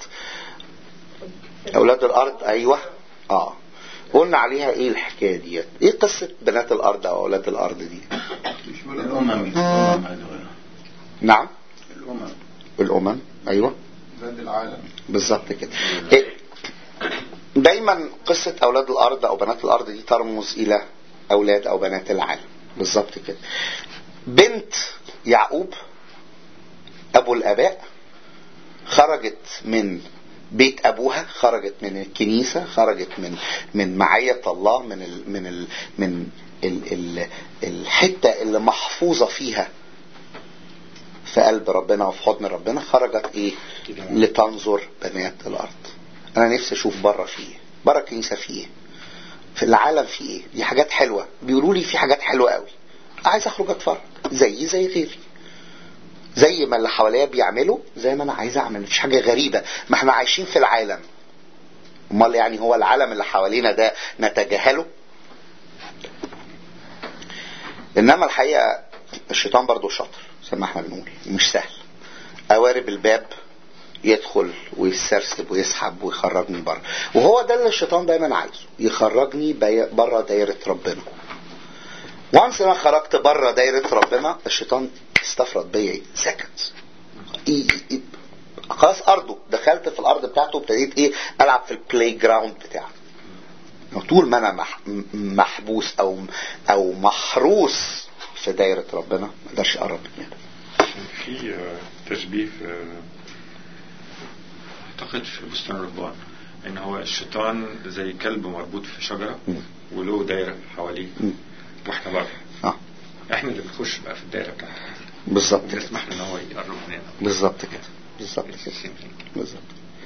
أولاد الأرض؟ أيوة آه قلنا عليها إيه الحكاية دي؟ إيه قصة بنات الأرض أو أولاد الأرض دي؟ الأمم. نعم الأمم. الأمم أيوة ذات العالم بالظبط كده. إيه؟ دايما قصة أولاد الأرض أو بنات الأرض دي ترمز إلى أولاد أو بنات العالم بالظبط كده. بنت يعقوب أبو الآباء خرجت من بيت أبوها، خرجت من الكنيسة، خرجت من من معية الله، من ال من ال من ال ال الحتة اللي محفوظة فيها في قلب ربنا وفي حضن ربنا. خرجت إيه؟ لتنظر بنات الأرض. أنا نفسي أشوف بره فيه إيه، بره الكنيسة فيه إيه، في العالم فيه إيه. دي حاجات حلوة، بيقولوا لي في حاجات حلوة قوي، عايز أخرج أتفرج زي زي غيري، زي ما اللي حواليا بيعملوا زي ما انا عايز اعمل. مفيش حاجه غريبه، ما احنا عايشين في العالم. امال يعني هو العالم اللي حوالينا ده نتجاهله؟ انما الحقيقه الشيطان برضو شاطر زي ما احنا بنقول، مش سهل. قوارب الباب يدخل ويسرسب ويسحب ويخرجني بره، وهو ده اللي الشيطان دايما عايزه، يخرجني بره دايره ربنا. وانس انا خرجت بره دايره ربنا الشيطان استفرد بيا، سكت، خلاص ارضه، دخلت في الارض بتاعته وابتديت ايه العب في البلاي جراوند بتاعه. طول ما انا محبوس او او محروس في دايره ربنا ما اقدرش اقرب منها. في تشبيه في اعتقد في بستان الرهبان ان هو الشيطان زي كلب مربوط في شجره وله دايره حواليه واحنا بره. اه احنا اللي بنخش بقى في الدايره بتاعته بالظبط، نسمح له ان هو يقرب مننا بالظبط كده، بالظبط كده، بالظبط.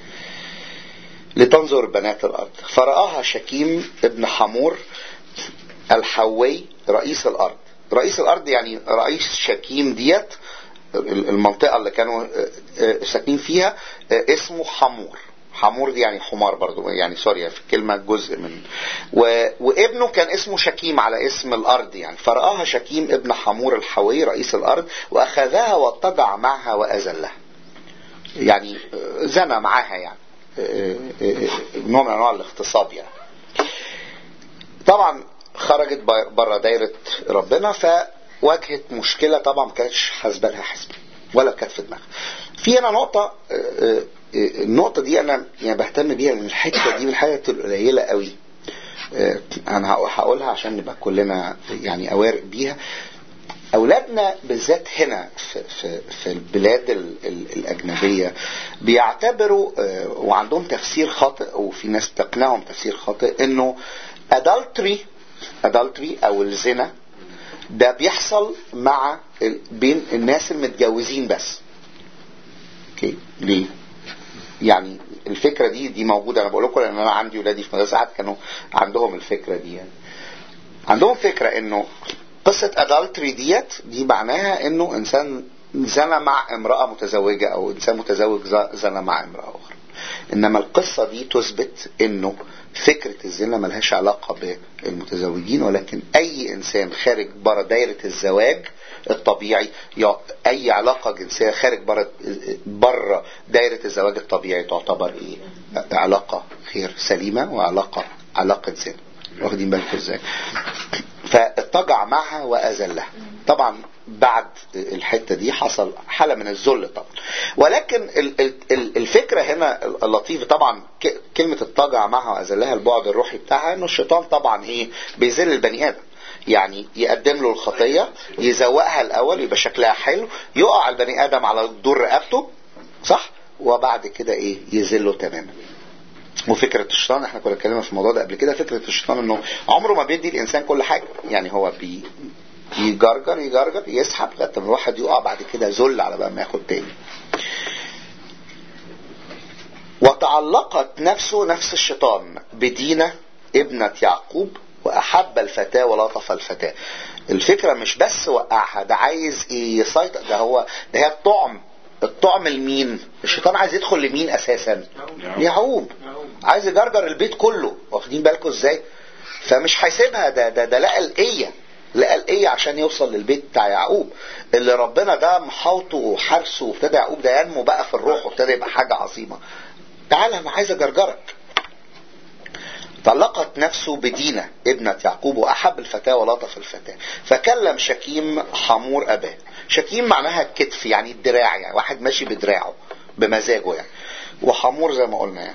لتنظر بنات الارض فرآها شكيم ابن حمور الحوي رئيس الارض. رئيس الارض يعني رئيس شكيم ديت المنطقه اللي كانوا ساكنين فيها اسمه حمور. حمور دي يعني حمار برضو، يعني سوريا في الكلمة جزء من و... وابنه كان اسمه شكيم على اسم الأرض يعني. فرآها شكيم ابن حمور الحوي رئيس الأرض وأخذها واتضع معها وأذلها، يعني زنى معها، يعني نوع من أنواع الاغتصاب يعني. طبعا خرجت بره دايرة ربنا فواجهت مشكلة طبعا ما كانتش حاسبة لها حسبة ولا كانت في دماغها. في هنا نقطة، النقطة دي أنا يعني بهتم بيها لأن الحتة دي من الحاجات القليلة قوي. أنا هقولها عشان نبقى كلنا يعني أوارق بيها. أولادنا بالذات هنا في, في, في البلاد ال ال الأجنبية بيعتبروا وعندهم تفسير خاطئ، وفي ناس تقنعهم تفسير خاطئ إنه adultery adultery أو الزنا ده بيحصل مع بين الناس المتجوزين بس. اوكي ليه؟ يعني الفكرة دي دي موجودة. انا بقول لكم لان انا عندي ولادي في مدرسة ساعات كانوا عندهم الفكرة دي، يعني عندهم فكرة انه قصة adultery ديت دي معناها انه انسان زنى مع امرأة متزوجة او انسان متزوج زنى مع امرأة اخرى. انما القصة دي تثبت انه فكرة الزنا ملهاش علاقة بالمتزوجين، ولكن اي انسان خارج بره دايرة الزواج الطبيعي، اي علاقة جنسية خارج بره بره دايرة الزواج الطبيعي تعتبر ايه؟ علاقة غير سليمة وعلاقة علاقة زنا. واخدين بالكم ازاي؟ فاتجع معها واذلها. طبعا بعد الحتة دي حصل حالة من الذل طبعا، ولكن الفكرة هنا اللطيفة طبعا كلمة اتجع معها واذلها البعد الروحي بتاعها انه الشيطان طبعا ايه بيذل البني ادم، يعني يقدم له الخطية يزوقها الاول يبقى شكلها حلو، يقع البني ادم على دور رقبته صح، وبعد كده ايه يذله تماما. وفكرة الشيطان احنا كنا اتكلمنا في الموضوع ده قبل كده، فكرة الشيطان انه عمره ما بيدي الانسان كل حاجة، يعني هو بي يجرجر يجرجر يسحب لغايه ما الواحد يقع بعد كده ذل على بقى ما ياخد تاني. وتعلقت نفسه نفس الشيطان بدينا ابنة يعقوب واحب الفتاة ولطف الفتاة. الفكرة مش بس وقعها، ده عايز يسيطر، ده هو ده هي الطعم. الطعم لمين؟ الشيطان عايز يدخل لمين اساسا؟ يعقوب. عايز يجرجر البيت كله. واخدين بالكم ازاي؟ فمش هيسيبها، ده ده ده لقى القية لقال ايه عشان يوصل للبيت بتاع يعقوب اللي ربنا ده محاوطه وحرسه، وابتدى يعقوب ده ينمو بقى في الروح وابتدى يبقى حاجة عظيمة. تعال انا عايز اجرجرك. طلقت نفسه بدينة ابنة يعقوب وأحب الفتاة ولطف الفتاة، فكلم شكيم حمور أباه. شكيم معناها الكتف، يعني الدراع، يعني واحد ماشي بدراعه بمزاجه يعني. وحمور زي ما قلنا يعني.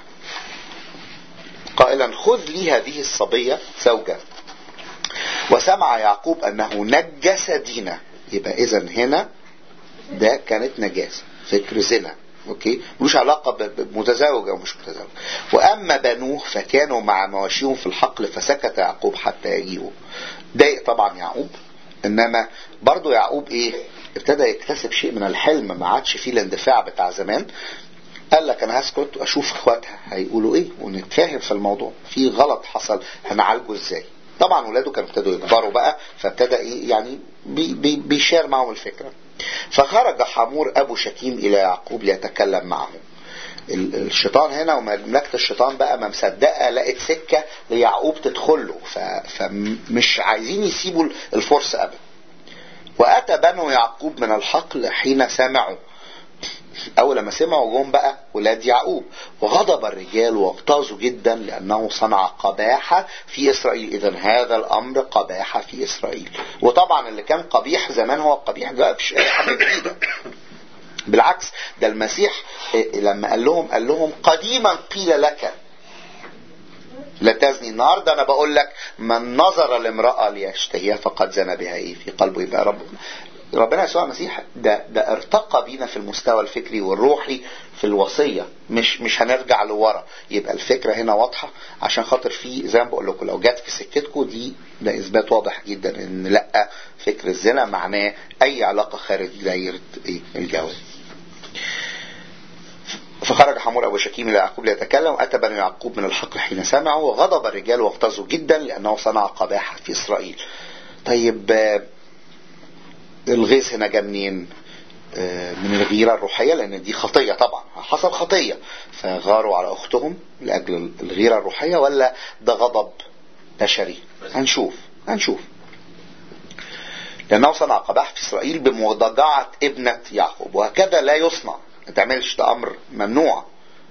قائلا خذ لي هذه الصبية زوجة. وسمع يعقوب أنه نجس دينة. يبقى إذن هنا ده كانت نجاسة، فكر زنا، اوكي، ملوش علاقة بمتزوج او مش متزوج. واما بنوه فكانوا مع مواشيهم في الحقل فسكت يعقوب حتى يجيئوا. ضايق طبعا يعقوب، انما برضو يعقوب ايه، ابتدى يكتسب شيء من الحلم، ما عادش فيه الاندفاع بتاع زمان. قال لك انا هسكت واشوف اخواتها هيقولوا ايه ونتفاهم في الموضوع، في غلط حصل هنعالجه ازاي. طبعا ولاده كانوا ابتدوا يكبروا بقى، فابتدى ايه يعني بي بي بيشار معهم الفكرة. فخرج حمور ابو شكيم الى يعقوب ليتكلم معه. الشيطان هنا ومملكة الشيطان بقى ما مصدقة لقت سكة ليعقوب تدخله، فمش عايزين يسيبوا الفرصة ابدا. واتى بنو يعقوب من الحقل حين سمعوا. اول ما سمعوا جم بقى ولاد يعقوب، وغضب الرجال واغتاظوا جدا لانه صنع قباحة في اسرائيل. اذا هذا الامر قباحة في اسرائيل. وطبعا اللي كان قبيح زمان هو قبيح، جاء مش حاجة جديدة، بالعكس ده المسيح لما قال لهم قال لهم قديما قيل لك لا تزني. النهارده انا بقول لك من نظر لامرأة ليشتهيها فقد زنى بها ايه في قلبه. يبقى رب ربنا يسوع المسيح ده ده ارتقى بينا في المستوى الفكري والروحي في الوصية، مش مش هنرجع لورا. يبقى الفكرة هنا واضحة، عشان خاطر في زي ما بقول لكم لو جت في سكتكم دي ده اثبات واضح جدا ان لا، فكر الزنا معناه اي علاقة خارج دايرة ايه الجواز. فخرج حمور ابو شكيم الى يعقوب ليتكلم. واتى بنو يعقوب من الحقل حين سمعوا، وغضب الرجال واغتاظوا جدا لانه صنع قباحة في اسرائيل. طيب الغيظ هنا جاء منين؟ من الغيرة الروحية، لان دي خطية طبعا، حصل خطية فغاروا على اختهم لاجل الغيرة الروحية، ولا ده غضب بشري؟ هنشوف هنشوف لانه صنع قباحة في اسرائيل بمضاجعة ابنة يعقوب، وهكذا لا يصنع، ما تعملش، ده امر ممنوع.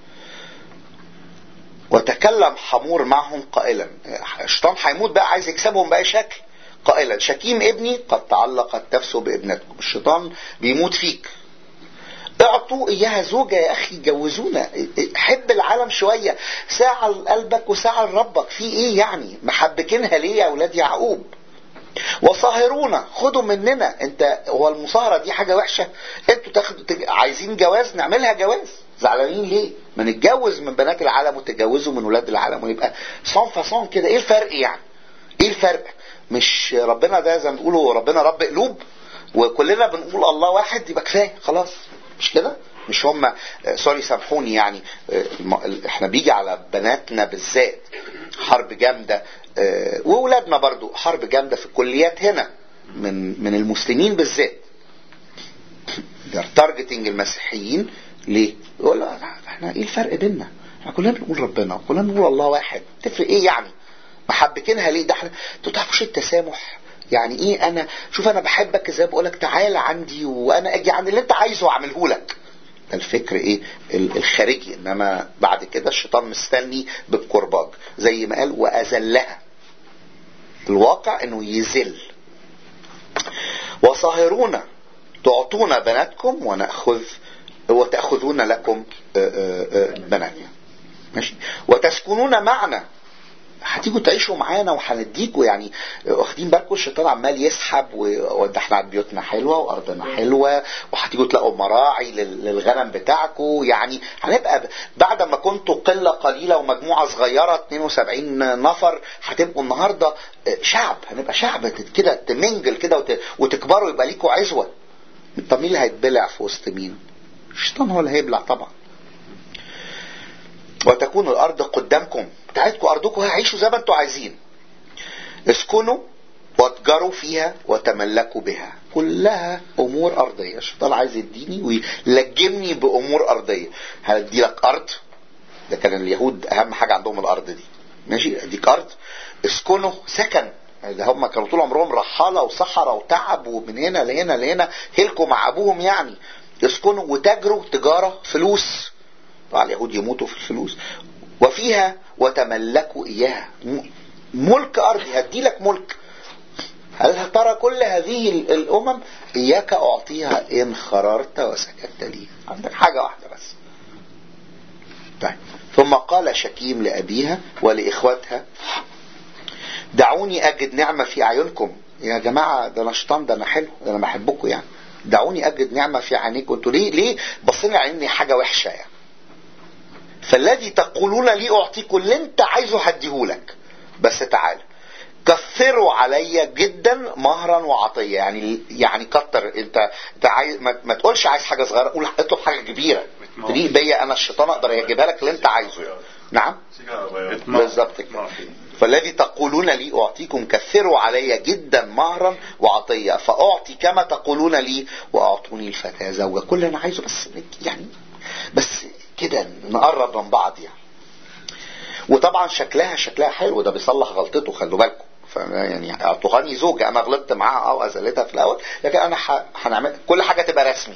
وتكلم حمور معهم قائلا، الشيطان هيموت بقى عايز يكسبهم بأي شكل، قائلا شكيم ابني قد تعلقت نفسه بابنتكم. الشيطان بيموت فيك، اعطوا اياها زوجة يا اخي، جوزونا، حب العالم شوية، ساعة لقلبك وساعة لربك، في ايه يعني محبكينها ليه يا اولاد يعقوب؟ وصاهرونا، خدوا مننا. انت هو المصاهرة دي حاجة وحشة؟ انتوا تاخدوا تج... عايزين جواز نعملها جواز، زعلانين ليه؟ ما نتجوز من بنات العالم وتتجوزوا من ولاد العالم ونبقى صون فصون كده. ايه الفرق يعني؟ ايه الفرق؟ مش ربنا ده زي ما بيقولوا ربنا رب قلوب وكلنا بنقول الله واحد يبقى كفايه خلاص؟ مش كده؟ مش هم سوري سامحوني يعني، احنا بيجي على بناتنا بالذات حرب جامده، واولادنا برضو حرب جامده في الكليات هنا من من المسلمين بالذات. ده تارجتنج المسيحيين ليه؟ يقول احنا ايه الفرق بيننا؟ احنا كلنا بنقول ربنا وكلنا بنقول الله واحد، تفرق ايه يعني؟ محبكينها ليه؟ ده احنا انتوا تعرفوش التسامح يعني ايه؟ انا شوف انا بحبك ازاي، بقولك تعالى عندي وانا اجي عند اللي انت عايزه واعمله لك. ده الفكر ايه الخارجي، انما بعد كده الشيطان مستني بالكرباج زي ما قال واذلها. الواقع انه يذل. وصاهرونا، تعطونا بناتكم ونأخذ وتأخذون لكم بناتنا، ماشي، وتسكنون معنا، هتيجوا تعيشوا معانا وهنديكوا. يعني واخدين بالكم الشيطان عمال يسحب، وده احنا بيوتنا حلوه وارضنا حلوه وهتيجوا تلاقوا مراعي للغنم بتاعكم. يعني هنبقى بعد ما كنتوا قله قليله ومجموعه صغيره اثنين وسبعين نفر، هتبقوا النهارده شعب، هنبقى شعب كده تمنجل كده وتكبروا يبقى ليكوا عزوه. طب مين اللي هيتبلع في وسط مين؟ الشيطان هو اللي هيبلع طبعا. وتكون الارض قدامكم، بتاعتكم ارضكم، هعيشوا زي ما انتوا عايزين، اسكنوا واتجروا فيها وتملكوا بها. كلها امور ارضيه. الشيطان عايز يديني ويلجمني بامور ارضيه. هدي لك ارض، ده كان اليهود اهم حاجه عندهم الارض دي، ماشي، اديك ارض، اسكنوا، سكن، ده هم كانوا طول عمرهم رحالة وصحراء وتعب ومن هنا لهنا لهنا، هلكوا مع ابوهم يعني، يسكنوا وتاجروا تجارة فلوس، طبعا اليهود يموتوا في الفلوس، وفيها وتملكوا اياها، ملك ارضي، هدي لك ملك. هل ترى كل هذه الامم اياك اعطيها ان خررت وسكت لي؟ عندك حاجة واحدة بس. طيب ثم قال شكيم لابيها ولاخواتها دعوني اجد نعمة في اعينكم. يا جماعة ده انا شيطان، ده انا حلو، ده انا بحبكم يعني، دعوني اجد نعمة في عينيكم. انتوا ليه ليه بصين عيني حاجة وحشة يعني؟ فالذي تقولون لي اعطيكم، اللي انت عايزه هديهولك، بس تعال كثروا عليا جدا مهرا وعطية. يعني يعني كتر، انت انت عايز ما تقولش عايز حاجة صغيرة، قول اطلب حاجة كبيرة تليق بيا انا الشيطان، اقدر اجيبها لك اللي انت عايزه يعني. نعم بالظبط كده. فالذي تقولون لي اعطيكم كثروا علي جدا مهرا وعطية، فاعطي كما تقولون لي واعطوني الفتاة زوجة. كل اللي انا عايزه بس يعني، بس كده نقرب من بعض يعني. وطبعا شكلها شكلها حلو، ده بيصلح غلطته، خلوا بالكم. يعني اعطوهاني زوجة، انا غلطت معاها او ازلتها في الاول، لكن انا هنعمل كل حاجة تبقى رسمي.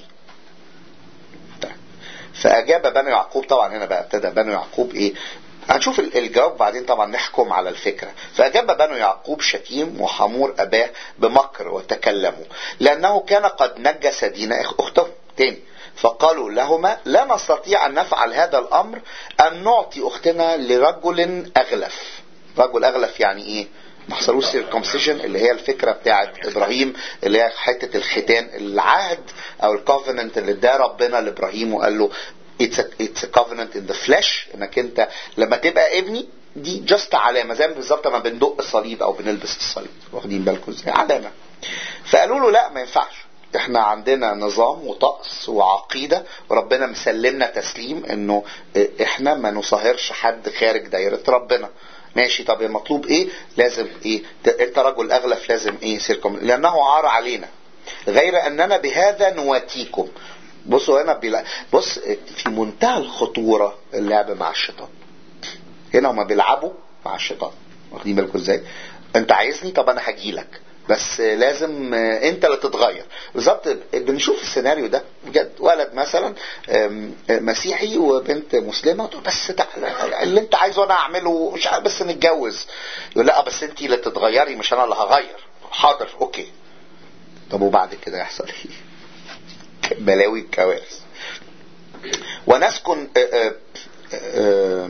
فاجاب بنو يعقوب، طبعا هنا بقى ابتدى بنو يعقوب ايه، هنشوف الجواب بعدين طبعا نحكم على الفكرة. فاجاب بنو يعقوب شكيم وحمور اباه بمكر وتكلموا، لانه كان قد نجس دين اخته تاني. فقالوا لهما لا نستطيع ان نفعل هذا الامر، ان نعطي اختنا لرجل اغلف. رجل اغلف يعني ايه؟ ما حصلوش سيركمسيشن، اللي هي الفكرة بتاعت ابراهيم، اللي هي حتة الختان، العهد او الكوفننت اللي اداه ربنا لابراهيم وقال له it's a, it's a covenant in the flesh، انك انت لما تبقى ابني دي جست علامة، زي بالظبط ما بندق الصليب او بنلبس الصليب، واخدين بالكم ازاي؟ علامة. فقالوا له لا ما ينفعش، احنا عندنا نظام وطقس وعقيدة، وربنا مسلمنا تسليم انه احنا ما نصهرش حد خارج دايرة ربنا. ماشي، طب المطلوب ايه؟ لازم ايه؟ انت رجل اغلف، لازم ايه؟ سيركم، لانه عار علينا، غير اننا بهذا نواتيكم. بصوا هنا بيلا... بص في منتهى الخطورة اللعب مع الشيطان. هنا هما بيلعبوا مع الشيطان، واخدين بالكم ازاي؟ انت عايزني، طب انا هجيلك، بس لازم انت اللي تتغير. بالظبط بنشوف السيناريو ده بجد، ولد مثلا مسيحي وبنت مسلمة، بس اللي انت عايزه انا اعمله، مش عارف بس نتجوز. يقول لا بس انت اللي تتغيري مش انا اللي هغير. حاضر اوكي. طب وبعد كده يحصل ايه؟ بلاوي الكوارث. ونسكن اه اه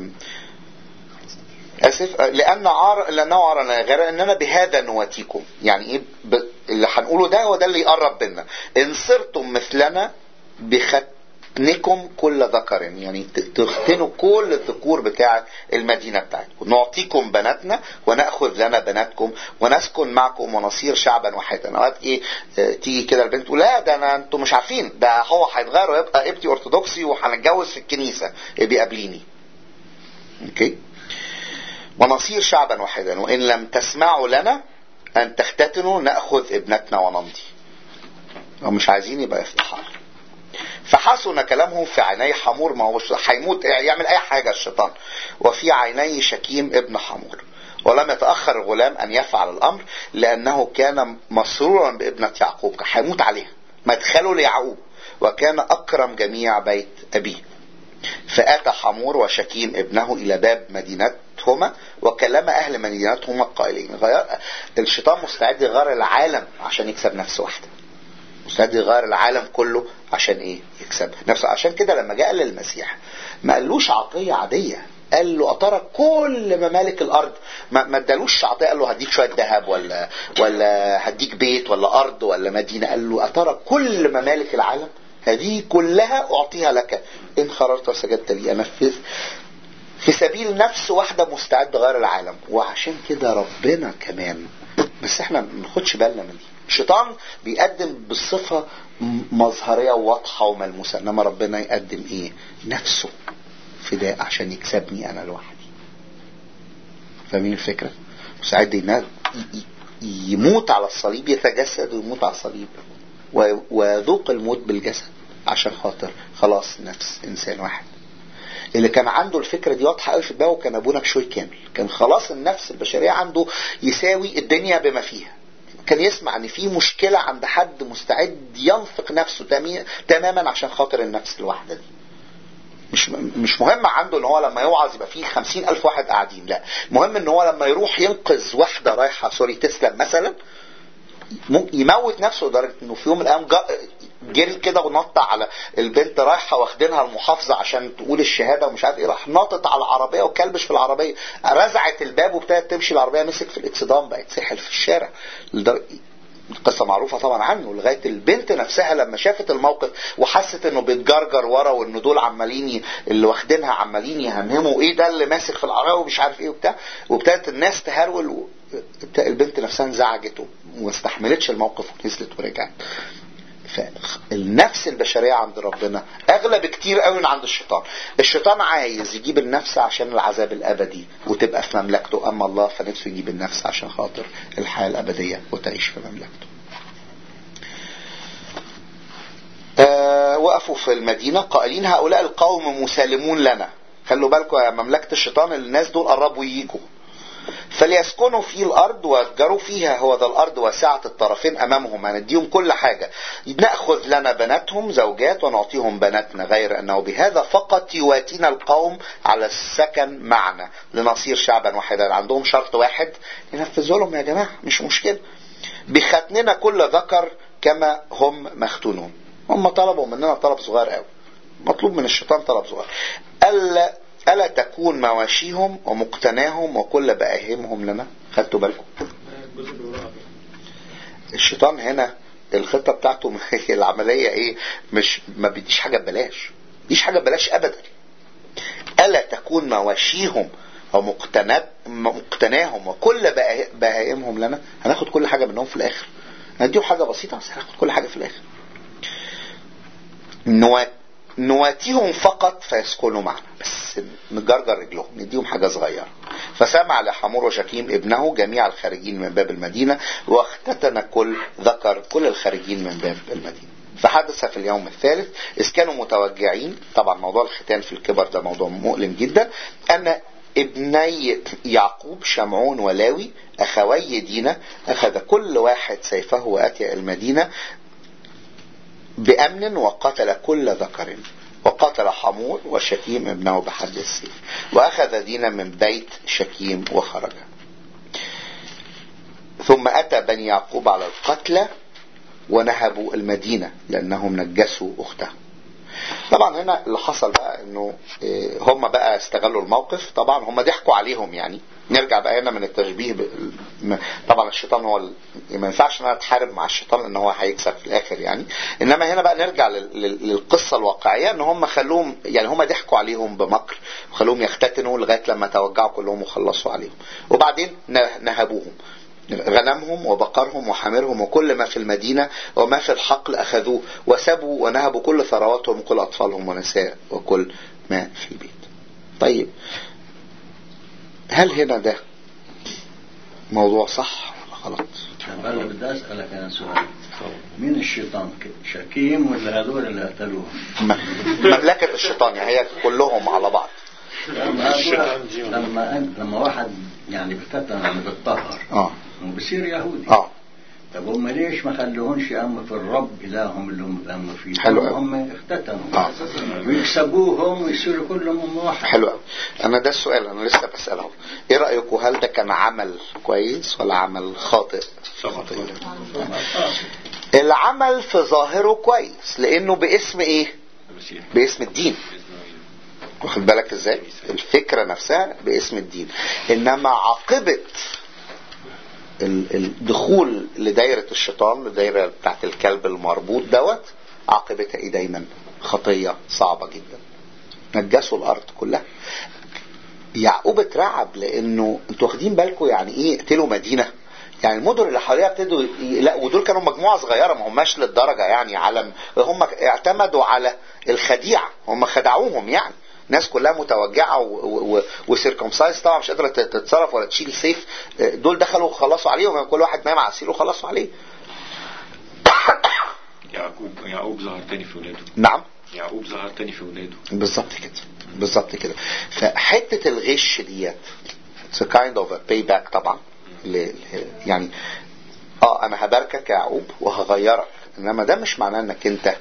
اسف لان عار لانه عارنا، غير اننا بهذا نواتيكم. يعني ايه ب... اللي هنقوله ده هو ده اللي يقرب بينا. ان صرتم مثلنا بختنكم كل ذكر، يعني تختنوا كل الذكور بتاع المدينه بتاعتكم، نعطيكم بناتنا وناخذ لنا بناتكم ونسكن معكم ونصير شعبا واحدا. اوقات ايه اه تيجي كده البنت تقول لا ده انا انتم مش عارفين، ده هو هيتغير ويبقى ابتي ارثوذكسي وهنتجوز في الكنيسه، بيقابليني. اوكي، ونصير شعبا واحدا، وإن لم تسمعوا لنا أن تختتنوا نأخذ ابنتنا ونمضي. ومش عايزين يبقى افتحار. فحسن كلامهم في عيني حمور، ما هو هيموت يعمل أي حاجة الشيطان، وفي عيني شكيم ابن حمور. ولم يتأخر الغلام أن يفعل الأمر، لأنه كان مسرورا بابنة يعقوب، هيموت عليها، مدخله ليعقوب، وكان أكرم جميع بيت أبيه. فآتى حمور وشكيم ابنه إلى باب مدينتهما، وكلم أهل مدينتهما قائلين. الشيطان مستعد يغير العالم عشان يكسب نفس واحدة، مستعد يغير العالم كله عشان إيه؟ يكسب نفسه. عشان كده لما جاء للمسيح ما قالوش عطية عادية، قال له أترى كل ممالك الأرض. ما ادالوش عطية قال له هديك شوية ذهب ولا ولا هديك بيت ولا أرض ولا مدينة، قال له أترى كل ممالك العالم هذه كلها أعطيها لك إن خررت وسجدت لي. أنا في, في سبيل نفس واحدة مستعد غير العالم. وعشان كده ربنا كمان، بس احنا ما ناخدش بالنا من دي. الشيطان بيقدم بالصفة مظهرية واضحة وملموسة، انما ربنا يقدم ايه؟ نفسه فداء عشان يكسبني انا لوحدي. فاهمين الفكرة؟ مستعد يموت على الصليب، يتجسد ويموت على الصليب وذوق الموت بالجسد عشان خاطر خلاص نفس انسان واحد. اللي كان عنده الفكرة دي واضحة قوي في دماغه كان ابونا بشوي كامل. كان خلاص النفس البشرية عنده يساوي الدنيا بما فيها. كان يسمع ان في مشكلة عند حد مستعد ينفق نفسه تماما عشان خاطر النفس الواحدة دي. مش مش مهم عنده ان هو لما يوعظ يبقى فيه خمسين الف واحد قاعدين، لا، مهم ان هو لما يروح ينقذ واحدة رايحة سوري تسلم مثلا يموت نفسه، لدرجة انه في يوم من الايام جري كده ونط على البنت رايحة واخدينها المحافظة عشان تقول الشهادة ومش عارف ايه، راح نطت على العربية وكلبش في العربية، رزعت الباب وابتدت تمشي العربية، مسك في الاكسدام بقت سحل في الشارع. القصة معروفة طبعا عنه، لغاية البنت نفسها لما شافت الموقف وحست انه بيتجرجر ورا وانه دول عمالين اللي واخدينها عمالين يهمهموا ايه ده اللي ماسك في العربية ومش عارف ايه وبتاع، وابتدت الناس تهرول و... البنت نفسها انزعجت وما استحملتش الموقف ونزلت ورجعت. فالنفس البشرية عند ربنا اغلى بكتير قوي من عند الشيطان. الشيطان عايز يجيب النفس عشان العذاب الابدي وتبقى في مملكته، اما الله فنفسه يجيب النفس عشان خاطر الحياة الابدية وتعيش في مملكته. آه وقفوا في المدينة قائلين هؤلاء القوم مسالمون لنا. خلوا بالكم يا مملكة الشيطان، الناس دول قربوا ييجوا، فليسكنوا في الأرض ويتجروا فيها، هو ذا الأرض واسعة الطرفين أمامهم، هنديهم كل حاجة، نأخذ لنا بناتهم زوجات ونعطيهم بناتنا، غير أنه بهذا فقط يواتينا القوم على السكن معنا لنصير شعبا واحدا. عندهم شرط واحد ينفذوا لهم يا جماعة، مش مشكلة، بختننا كل ذكر كما هم مختونون. هم طلبوا مننا طلب صغير قوي، مطلوب من الشيطان طلب صغير، ألا ألا تكون مواشيهم ومقتناهم وكل بهائمهم لنا. خدتوا بالكم الشيطان هنا الخطة بتاعته العملية ايه؟ مش ما بيديش حاجة ببلاش، بيديش حاجة ببلاش ابدا. ألا تكون مواشيهم ومقتناهم وكل بهائمهم لنا. هناخد كل حاجة منهم في الاخر، هنديهم حاجة بسيطة بس هناخد كل حاجة في الاخر. نوات نواتيهم فقط فيسكنوا معنا، بس نجرجر رجلهم نديهم حاجة صغيرة. فسمع لحمور وشكيم ابنه جميع الخارجين من باب المدينة، واختتن كل ذكر كل الخارجين من باب المدينة. فحدث في اليوم الثالث إذ كانوا متوجعين، طبعا موضوع الختان في الكبر ده موضوع مؤلم جدا، أن ابني يعقوب شمعون ولاوي أخوي دينا أخذ كل واحد سيفه وأتي المدينة بأمن وقتل كل ذكر، وقتل حمور وشكيم ابنه بحد السيف، وأخذ دينا من بيت شكيم وخرج. ثم أتى بني يعقوب على القتلى ونهبوا المدينة لأنهم نجسوا أختهم. طبعا هنا اللي حصل بقى انه هم بقى استغلوا الموقف، طبعا هم ضحكوا عليهم. يعني نرجع بقى هنا من التشبيه ب... طبعا الشيطان هو ال... ما ينفعش ان انا اتحارب مع الشيطان لان هو هيكسب في الاخر يعني. انما هنا بقى نرجع لل... للقصة الواقعية ان هم خلوهم، يعني هم ضحكوا عليهم بمكر وخلوهم يختتنوا لغاية لما توجعوا كلهم وخلصوا عليهم، وبعدين نهبوهم غنمهم وبقرهم وحمرهم وكل ما في المدينة وما في الحقل أخذوه، وسبوا ونهبوا كل ثرواتهم وكل أطفالهم ونساء وكل ما في البيت. طيب هل هنا ده موضوع صح ولا غلط؟ أنا بدي أسألك أنا سؤال، مين الشيطان؟ شكيم ولا هذول اللي قتلوه؟ مملكة الشيطان، يعني هي كلهم على بعض. لما لما واحد يعني بيختتن يعني بيتطهر اه وبصير يهودي، اه طب هم ليش ما خلوهنش يأمنوا في الرب إلههم اللي هم بيأمنوا فيه؟ حلو هم اختتنوا آه. ويكسبوهم ويصيروا كلهم واحد. حلو قوي. انا ده السؤال انا لسه بسأله، ايه رأيكم؟ هل ده كان عمل كويس ولا عمل خاطئ؟ خاطئ. العمل في ظاهره كويس لانه باسم ايه؟ باسم الدين. واخد بالك ازاي؟ الفكرة نفسها باسم الدين، انما عاقبة الدخول لدائرة الشيطان، لدائرة بتاعت الكلب المربوط دوت، عاقبتها ايه؟ دايما خطية صعبة جدا، نجسوا الارض كلها. يعقوب اترعب لانه انتوا واخدين بالكم يعني ايه اقتلوا مدينة؟ يعني المدن اللي حواليها ابتدوا لا، ودول كانوا مجموعة صغيرة ما هماش للدرجة يعني علم، هم اعتمدوا على الخديعة، هم خدعوهم يعني. ناس كلها متوجعة وسيركمسايز طبعا مش قادرة تتصرف ولا تشيل سيف، دول دخلوا خلصوا عليهم، كل واحد نايم على السرير وخلصوا عليه. يعقوب يعقوب ظهر تاني في ولاده. نعم يعقوب ظهر تاني في ولاده بالظبط كده. بالظبط كده. فحته الغش ديت it's a kind of a payback طبعا. يعني اه انا هباركك يا يعقوب وهغيرك، انما ده مش معناه انك انت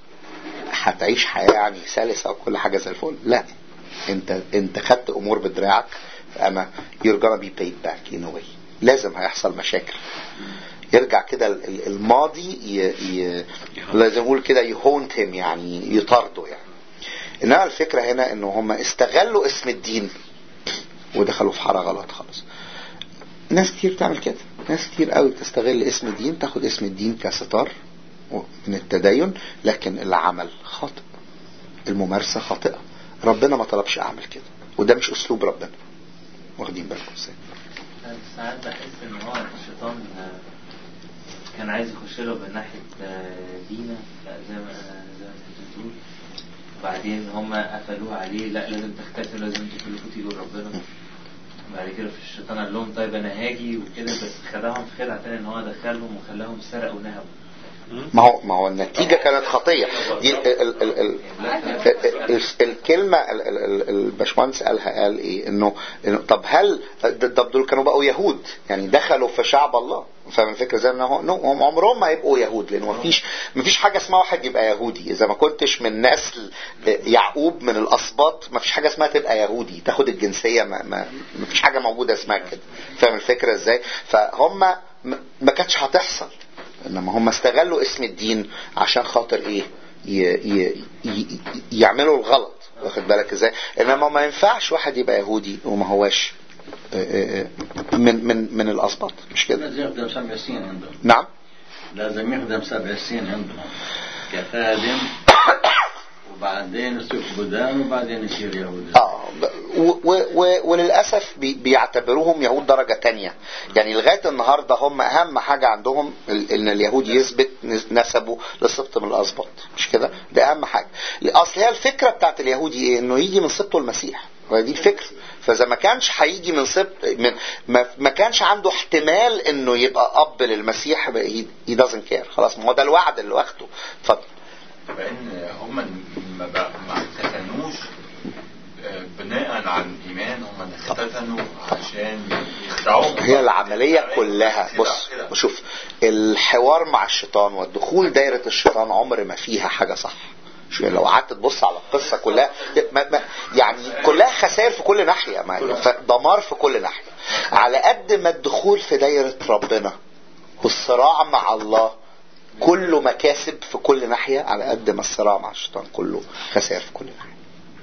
هتعيش حياه يعني سلسه وكل حاجه زي الفل. لا، انت انت خدت امور بدراعك، فانا you're gonna be paid back in a way. لازم هيحصل مشاكل. يرجع كده الماضي ي... ي... لازم نقول كده يهونتهم، يعني يطارده يعني. انما الفكره هنا انه هم استغلوا اسم الدين ودخلوا في حاره غلط خالص. ناس كتير بتعمل كده، ناس كتير قوي تستغل اسم الدين، تاخد اسم الدين كستار من التدين، لكن العمل خاطئ، الممارسه خاطئه. ربنا ما طلبش اعمل كده، وده مش اسلوب ربنا. واخدين بالكم ازاي؟ ساعات بحس ان هو الشيطان كان عايز يخش له من ناحيه دينا، زي ما زي ما انت بتقول، وبعدين هم قفلوه عليه، لا لازم تختفي، لازم تكلفوا تيجوا لربنا. بعد كده في الشيطان قال لهم طيب انا هاجي وكده، بس خدعهم في خدعه ثانيه ان هو دخلهم وخلاهم سرقوا ونهبوا. ما هو ما هو النتيجه كانت خطيه. دي ال ال ال ال الكلمه الباشمهندس قالها، قال ايه؟ انه طب هل دول كانوا بقوا يهود يعني دخلوا في شعب الله؟ فاهم الفكره؟ زي انه هم عمرهم ما يبقوا يهود، لانه ما فيش ما فيش حاجه اسمها واحد يبقى يهودي اذا ما كنتش من نسل يعقوب من الاسباط. ما فيش حاجه اسمها تبقى يهودي تاخد الجنسيه، ما, ما, ما فيش حاجه موجوده اسمها كده. فاهم الفكره ازاي؟ فهم ما كانتش هتحصل، انما هم استغلوا اسم الدين عشان خاطر ايه؟ ي ي ي يعملوا الغلط. واخد بالك ازاي؟ انما ما ينفعش واحد يبقى يهودي وما هواش من من من الاسباط، مش كده؟ لازم يخدم سبع سنين عندهم. نعم، لازم يخدم سبع سنين عندهم كخادم، وبعدين يصير بدان، وبعدين يصير يهودي. اه وللاسف بي بيعتبروهم يهود درجه تانية. يعني لغايه النهارده هم اهم حاجه عندهم ان اليهود يثبت نسبه لسبط من الاسباط، مش كده؟ ده اهم حاجه. اصل هي الفكره بتاعت اليهودي ايه؟ انه يجي من سبطه المسيح، ودي الفكره. فاذا ما كانش هيجي من سبط من ما, ما كانش عنده احتمال انه يبقى اب للمسيح، he doesn't care. خلاص، ما هو ده الوعد اللي واخده. اتفضل. لان هم ما ما اختتنوش بناء على الايمان، هم اختتنوا عشان يخدعوهم. هي العمليه كلها، بص شوف، الحوار مع الشيطان والدخول دايره الشيطان عمر ما فيها حاجه صح. شو لو قعدت تبص على القصه كلها، ما ما يعني كلها خسائر في كل ناحيه، دمار في كل ناحيه. على قد ما الدخول في دايره ربنا والصراع مع الله كله مكاسب في كل ناحيه، على قد ما الصراع مع الشيطان كله خسائر في كل ناحيه.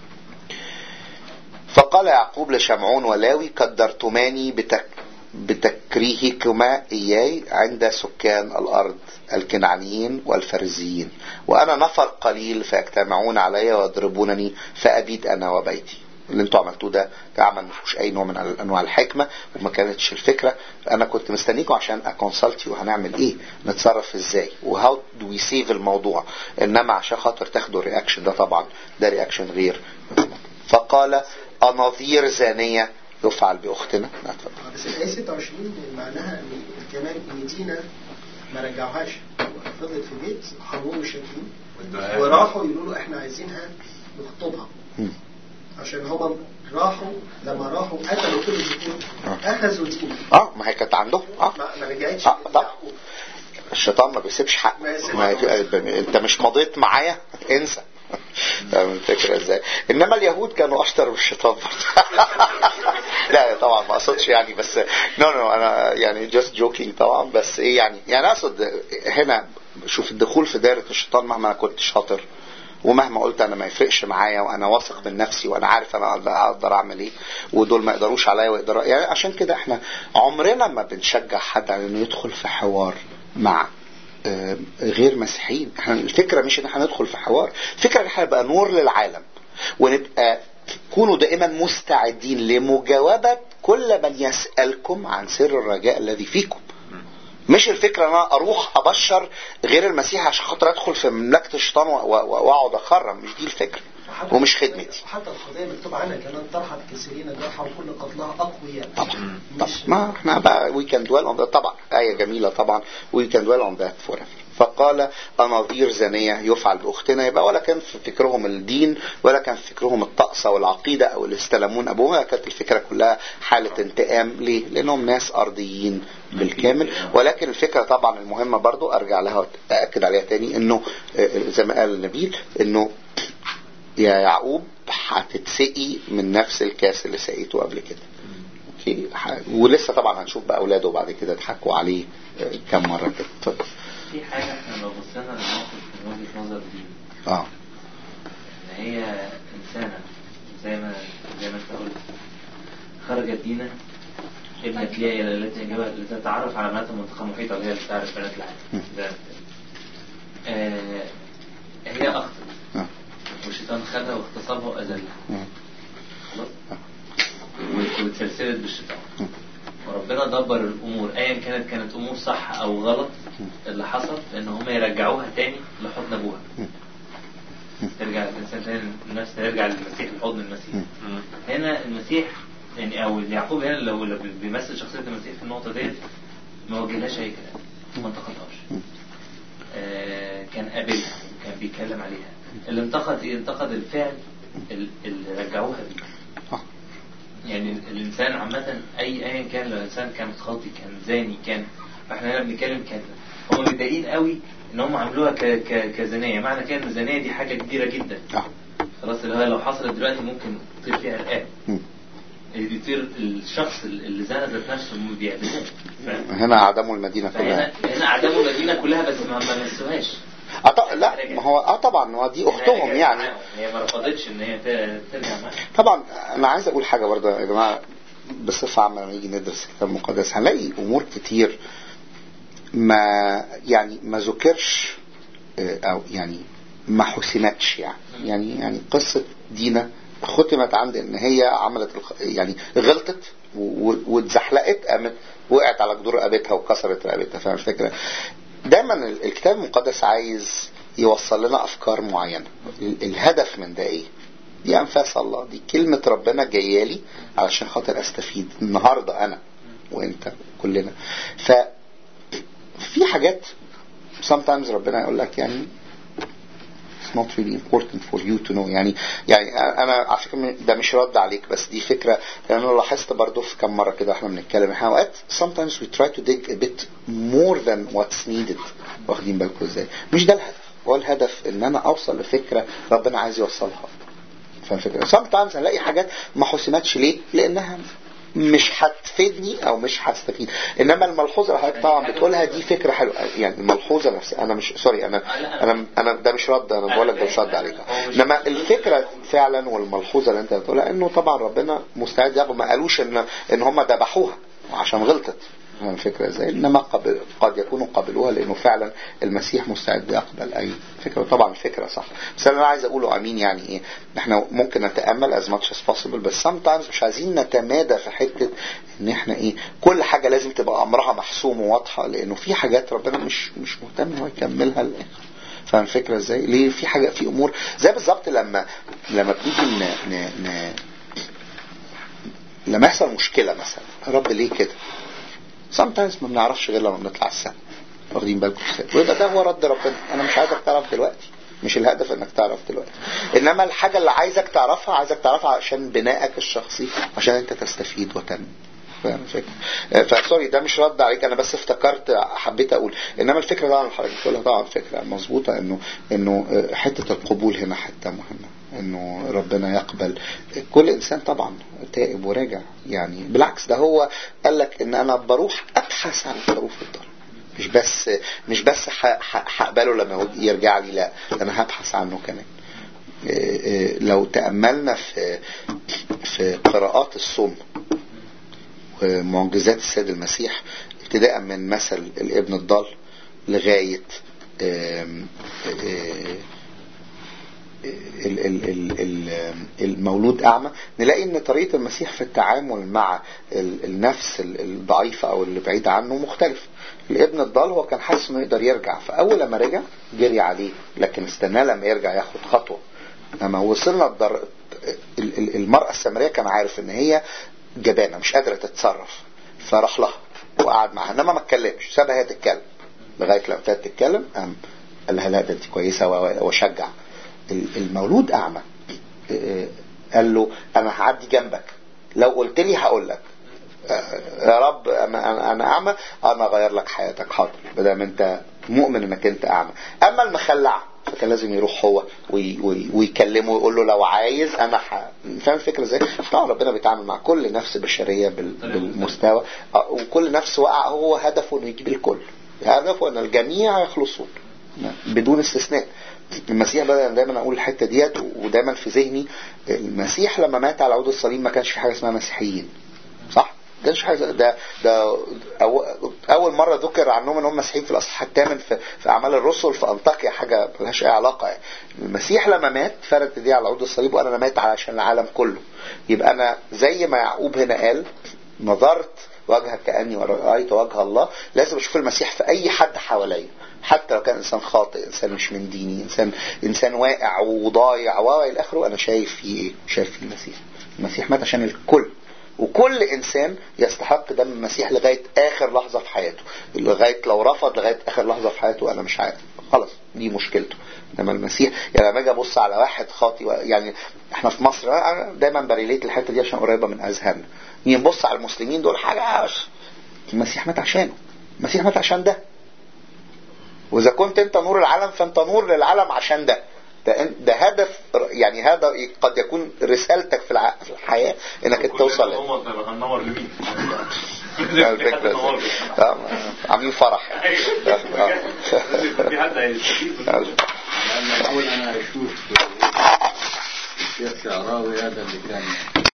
فقال يعقوب لشمعون ولاوي: قدرتماني بتك بتكريهكما إياي عند سكان الأرض الكنعانيين والفرزيين، وأنا نفر قليل فيجتمعون علي ويضربونني فأبيد أنا وبيتي. اللي انتوا عملتوه ده كعمل مفيهوش أي نوع من أنواع الحكمة، وما كانتش الفكرة. أنا كنت مستنيكم عشان أكونسلت يو هنعمل إيه، نتصرف إزاي، وهاو دو وي سيف الموضوع. إنما عشان خاطر تاخدوا الرياكشن ده، طبعا ده رياكشن غير. فقال: أناظير زانية يفعل بأختنا. بس الآية ستة وعشرين معناها كمان إن دينا ما رجعوهاش، فضلت في بيت حرون وشاكين، وراحوا يقولوا له إحنا عايزينها نخطبها، عشان هم راحوا لما راحوا قتلوا كل الذكور، أخذوا دينا. اه ما هي كانت عندهم. اه ما رجعتش. اه طبعا الشيطان ما بيسيبش حق. ما انت مش مضيت معايا، انسى. فاهم الفكرة ازاي؟ انما اليهود كانوا اشطر من الشيطان برضه. لا طبعا ما اقصدش يعني، بس نو نو انا يعني just joking طبعا. بس ايه يعني يعني اقصد هنا، شوف الدخول في دائرة الشيطان مهما انا كنت شاطر ومهما قلت انا ما يفرقش معايا وانا واثق من نفسي وانا عارف انا اقدر اعمل ايه ودول ما يقدروش عليا ويقدروا يعني. عشان كده احنا عمرنا ما بنشجع حد على انه يدخل في حوار مع غير مسيحيين. احنا الفكرة مش ان احنا ندخل في حوار، الفكرة ان احنا نبقى نور للعالم، ونبقى كونوا دائما مستعدين لمجاوبة كل من يسألكم عن سر الرجاء الذي فيكم. مش الفكرة ان انا اروح ابشر غير المسيح عشان خاطر ادخل في مملكة الشيطان واقعد اخرم. مش دي الفكرة ومش خدمتي. حتى القضية مكتوب عنها كمان: طرحت كثيرين جرحى وكل قتلها اقوياء. طبعا طبعا ما احنا بقى we can dwell on that. طبعا آية جميلة طبعا we can dwell on that forever. فقال أناظير زانية يفعل بأختنا. يبقى ولا كان في فكرهم الدين ولا كان في فكرهم الطقس أو العقيدة أو اللي استلمون أبوها، كانت الفكرة كلها حالة انتقام. ليه؟ لأنهم ناس أرضيين بالكامل. ولكن الفكرة طبعا المهمة برضو أرجع لها وأتأكد عليها تاني، إنه زي ما قال نبيل إنه يا يعقوب هتتسقي من نفس الكاس اللي سقيته قبل كده. اوكي، ولسه طبعا هنشوف بقى اولاده بعد كده ضحكوا عليه كم مره كده. اتفضل. في حاجه احنا لو بصينا للموقف من وجهه نظر دي اه ان هي انسانه زي ما زي ما انت قلت، خرجت دينا ابنة ليا الى التي جابها لتتعرف على بنات المنطقه المحيطه اللي هي اللي تعرف بنات العالم. آه هي اخطأت آه. والشيطان خدها واغتصبها واذلها خلاص، واتسلسلت بالشيطان. وربنا دبر الامور ايا كانت كانت امور صح او غلط. اللي حصل ان هم يرجعوها تاني لحضن ابوها، ترجع الانسان تاني النفس ترجع للمسيح لحضن المسيح. هنا المسيح يعني او يعقوب هنا لو بيمثل شخصيه المسيح في النقطه ديت ما وجهلهاش اي كلام، ما انتقدهاش. آه كان قابلها وكان بيتكلم عليها. اللي انتقد انتقد الفعل اللي رجعوها بيه. يعني الانسان عامه اي ايا كان، لو الانسان كان خاطي كان زاني كان، احنا هنا بنتكلم كان هم متضايقين قوي ان هم عملوها كزانيه. معنى كده ان الزانيه دي حاجه كبيره جدا خلاص، اللي هو لو حصلت دلوقتي ممكن يطير فيها الآب، يطير الشخص اللي زانى ذات نفسه ما بيعملوش. هنا عدموا المدينه كلها. هنا عدموا المدينه كلها بس ما ما مسوهاش. أط... لا ما هو اه طبعا هو دي اختهم يعني. هي ما رفضتش ان هي ترجع معاها. طبعا انا عايز اقول حاجه برضه يا جماعه بصفه عامه، لما نيجي ندرس الكتاب المقدس هنلاقي امور كتير ما يعني ما ذكرش او يعني ما حسنتش يعني يعني يعني قصه دينا ختمت عند ان هي عملت يعني غلطت واتزحلقت، قامت وقعت على جدور رقبتها وكسرت رقبتها. فاهم الفكره؟ دايما الكتاب المقدس عايز يوصل لنا افكار معينه. الهدف من ده ايه؟ دي انفاس الله، دي كلمه ربنا جايه لي علشان خاطر استفيد النهارده انا وانت كلنا. ف في حاجات sometimes ربنا يقول لك يعني it's not really important for you to know. يعني يعني انا على فكره ده مش رد عليك، بس دي فكره لان انا لاحظت برضو في كم مره كده احنا بنتكلم احنا اوقات sometimes we try to dig a bit more than what's needed. واخدين بالكم ازاي؟ مش ده الهدف. هو الهدف ان انا اوصل لفكره ربنا عايز يوصلها. فاهم الفكره؟ sometimes هنلاقي حاجات ما حسنتش. ليه؟ لانها مش هتفيدني او مش هستفيد. انما الملحوظه اللي حضرتك طبعا بتقولها دي فكره حلوه. يعني الملحوظه نفسها انا مش سوري انا انا انا ده مش رد، انا بقول لك ده مش رد عليك. انما الفكره فعلا والملحوظه اللي انت بتقولها انه طبعا ربنا مستعد يقبل. ما قالوش ان ان هم ذبحوها عشان غلطت. الفكرة ازاي؟ انما قبل قد يكونوا قبلوها لانه فعلا المسيح مستعد يقبل اي فكرة. طبعا الفكرة صح، بس انا عايز اقوله امين. يعني ايه؟ احنا ممكن نتأمل as much as possible، بس sometimes مش عايزين نتمادى في حتة ان احنا ايه كل حاجة لازم تبقى امرها محسوم وواضحة، لانه في حاجات ربنا مش مش مهتم هو يكملها للاخر. فاهم الفكرة ازاي؟ ليه؟ في حاجة في امور زي بالظبط لما لما بتيجي ن... ن... ن... لما يحصل مشكلة مثلا، رب ليه كده؟ sometimes ما بنعرفش غير لما بنطلع السما. واخدين بالكم؟ وده ده هو رد ربنا. انا مش عايزك تعرف دلوقتي، مش الهدف انك تعرف دلوقتي، انما الحاجة اللي عايزك تعرفها عايزك تعرفها عشان بنائك الشخصي، عشان انت تستفيد وتنمو. فاهم الفكرة؟ فسوري ده مش رد عليك، انا بس افتكرت حبيت اقول. انما الفكرة طبعا حضرتك بتقولها طبعا فكرة مظبوطة، انه انه حتة القبول هنا حتة مهمة، انه ربنا يقبل كل انسان طبعا تائب وراجع. يعني بالعكس ده هو قال لك ان انا بروح ابحث عن الخروف الضال، مش بس مش بس هقبله لما يرجع لي، لا انا هبحث عنه كمان. لو تأملنا في في قراءات الصوم ومعجزات السيد المسيح ابتداء من مثل الابن الضال لغاية المولود أعمى، نلاقي ان طريقة المسيح في التعامل مع النفس الضعيفة او اللي بعيدة عنه مختلف. الابن الضال هو كان حاسس انه يقدر يرجع، فاول لما رجع جري عليه، لكن استنى لما يرجع ياخد خطوة. لما وصلنا الدر... المرأة السامرية كان عارف ان هي جبانة مش قادرة تتصرف، فراح لها وقعد معها، انما ما اتكلمش، سابها هي تتكلم. لغايه لما ابتدت تتكلم قام قال لها لا ده انت كويسه وشجع. المولود اعمى قال له انا هعدي جنبك لو قلت لي هقول لك يا رب انا انا اعمى انا اغير لك حياتك حاضر بدل ما انت مؤمن انك انت اعمى. اما المخلع فكان لازم يروح هو وي وي ويكلمه ويقول له لو عايز انا ح... فاهم الفكره ازاي؟ طبعا ربنا بيتعامل مع كل نفس بشريه بال... بالمستوى، وكل نفس وقع هو هدفه انه يجيب الكل، هدفه ان الجميع يخلصون بدون استثناء. المسيح بقى دايما اقول الحته ديت ودايما في ذهني، المسيح لما مات على عود الصليب ما كانش في حاجه اسمها مسيحيين، صح؟ ما كانش حاجه. ده ده اول مره ذكر عنهم ان هم مسيحيين في الاصحاح الثامن في, في اعمال الرسل في انطاكيا، حاجه ملهاش اي علاقه يعني. المسيح لما مات فرد دي على عود الصليب وقال انا مات علشان العالم كله. يبقى انا زي ما يعقوب هنا قال نظرت وجهك كأني ورأيت وجه الله، لازم اشوف المسيح في اي حد حواليا، حتى لو كان انسان خاطئ، انسان مش من ديني، انسان انسان واقع وضايع والى اخره، انا شايف فيه ايه؟ شايف فيه المسيح. المسيح مات عشان الكل، وكل انسان يستحق دم المسيح لغايه اخر لحظه في حياته، لغايه لو رفض لغايه اخر لحظه في حياته انا مش عارف، خلاص دي مشكلته. انما المسيح يعني لما اجي ابص على واحد خاطئ، يعني احنا في مصر انا دايما بريليت الحته دي عشان قريبه من اذهاننا، نبص على المسلمين دول حاجه، المسيح مات عشانه، المسيح مات عشان ده، واذا كنت انت نور العالم فانت نور للعالم عشان ده. ده, ده هدف، يعني هذا قد يكون رسالتك في الحياة انك توصل له. هننور لمين؟ عاملين فرح. في حد هيستفيد. انا بقول انا اشوف الشيخ شعراوي هذا اللي كان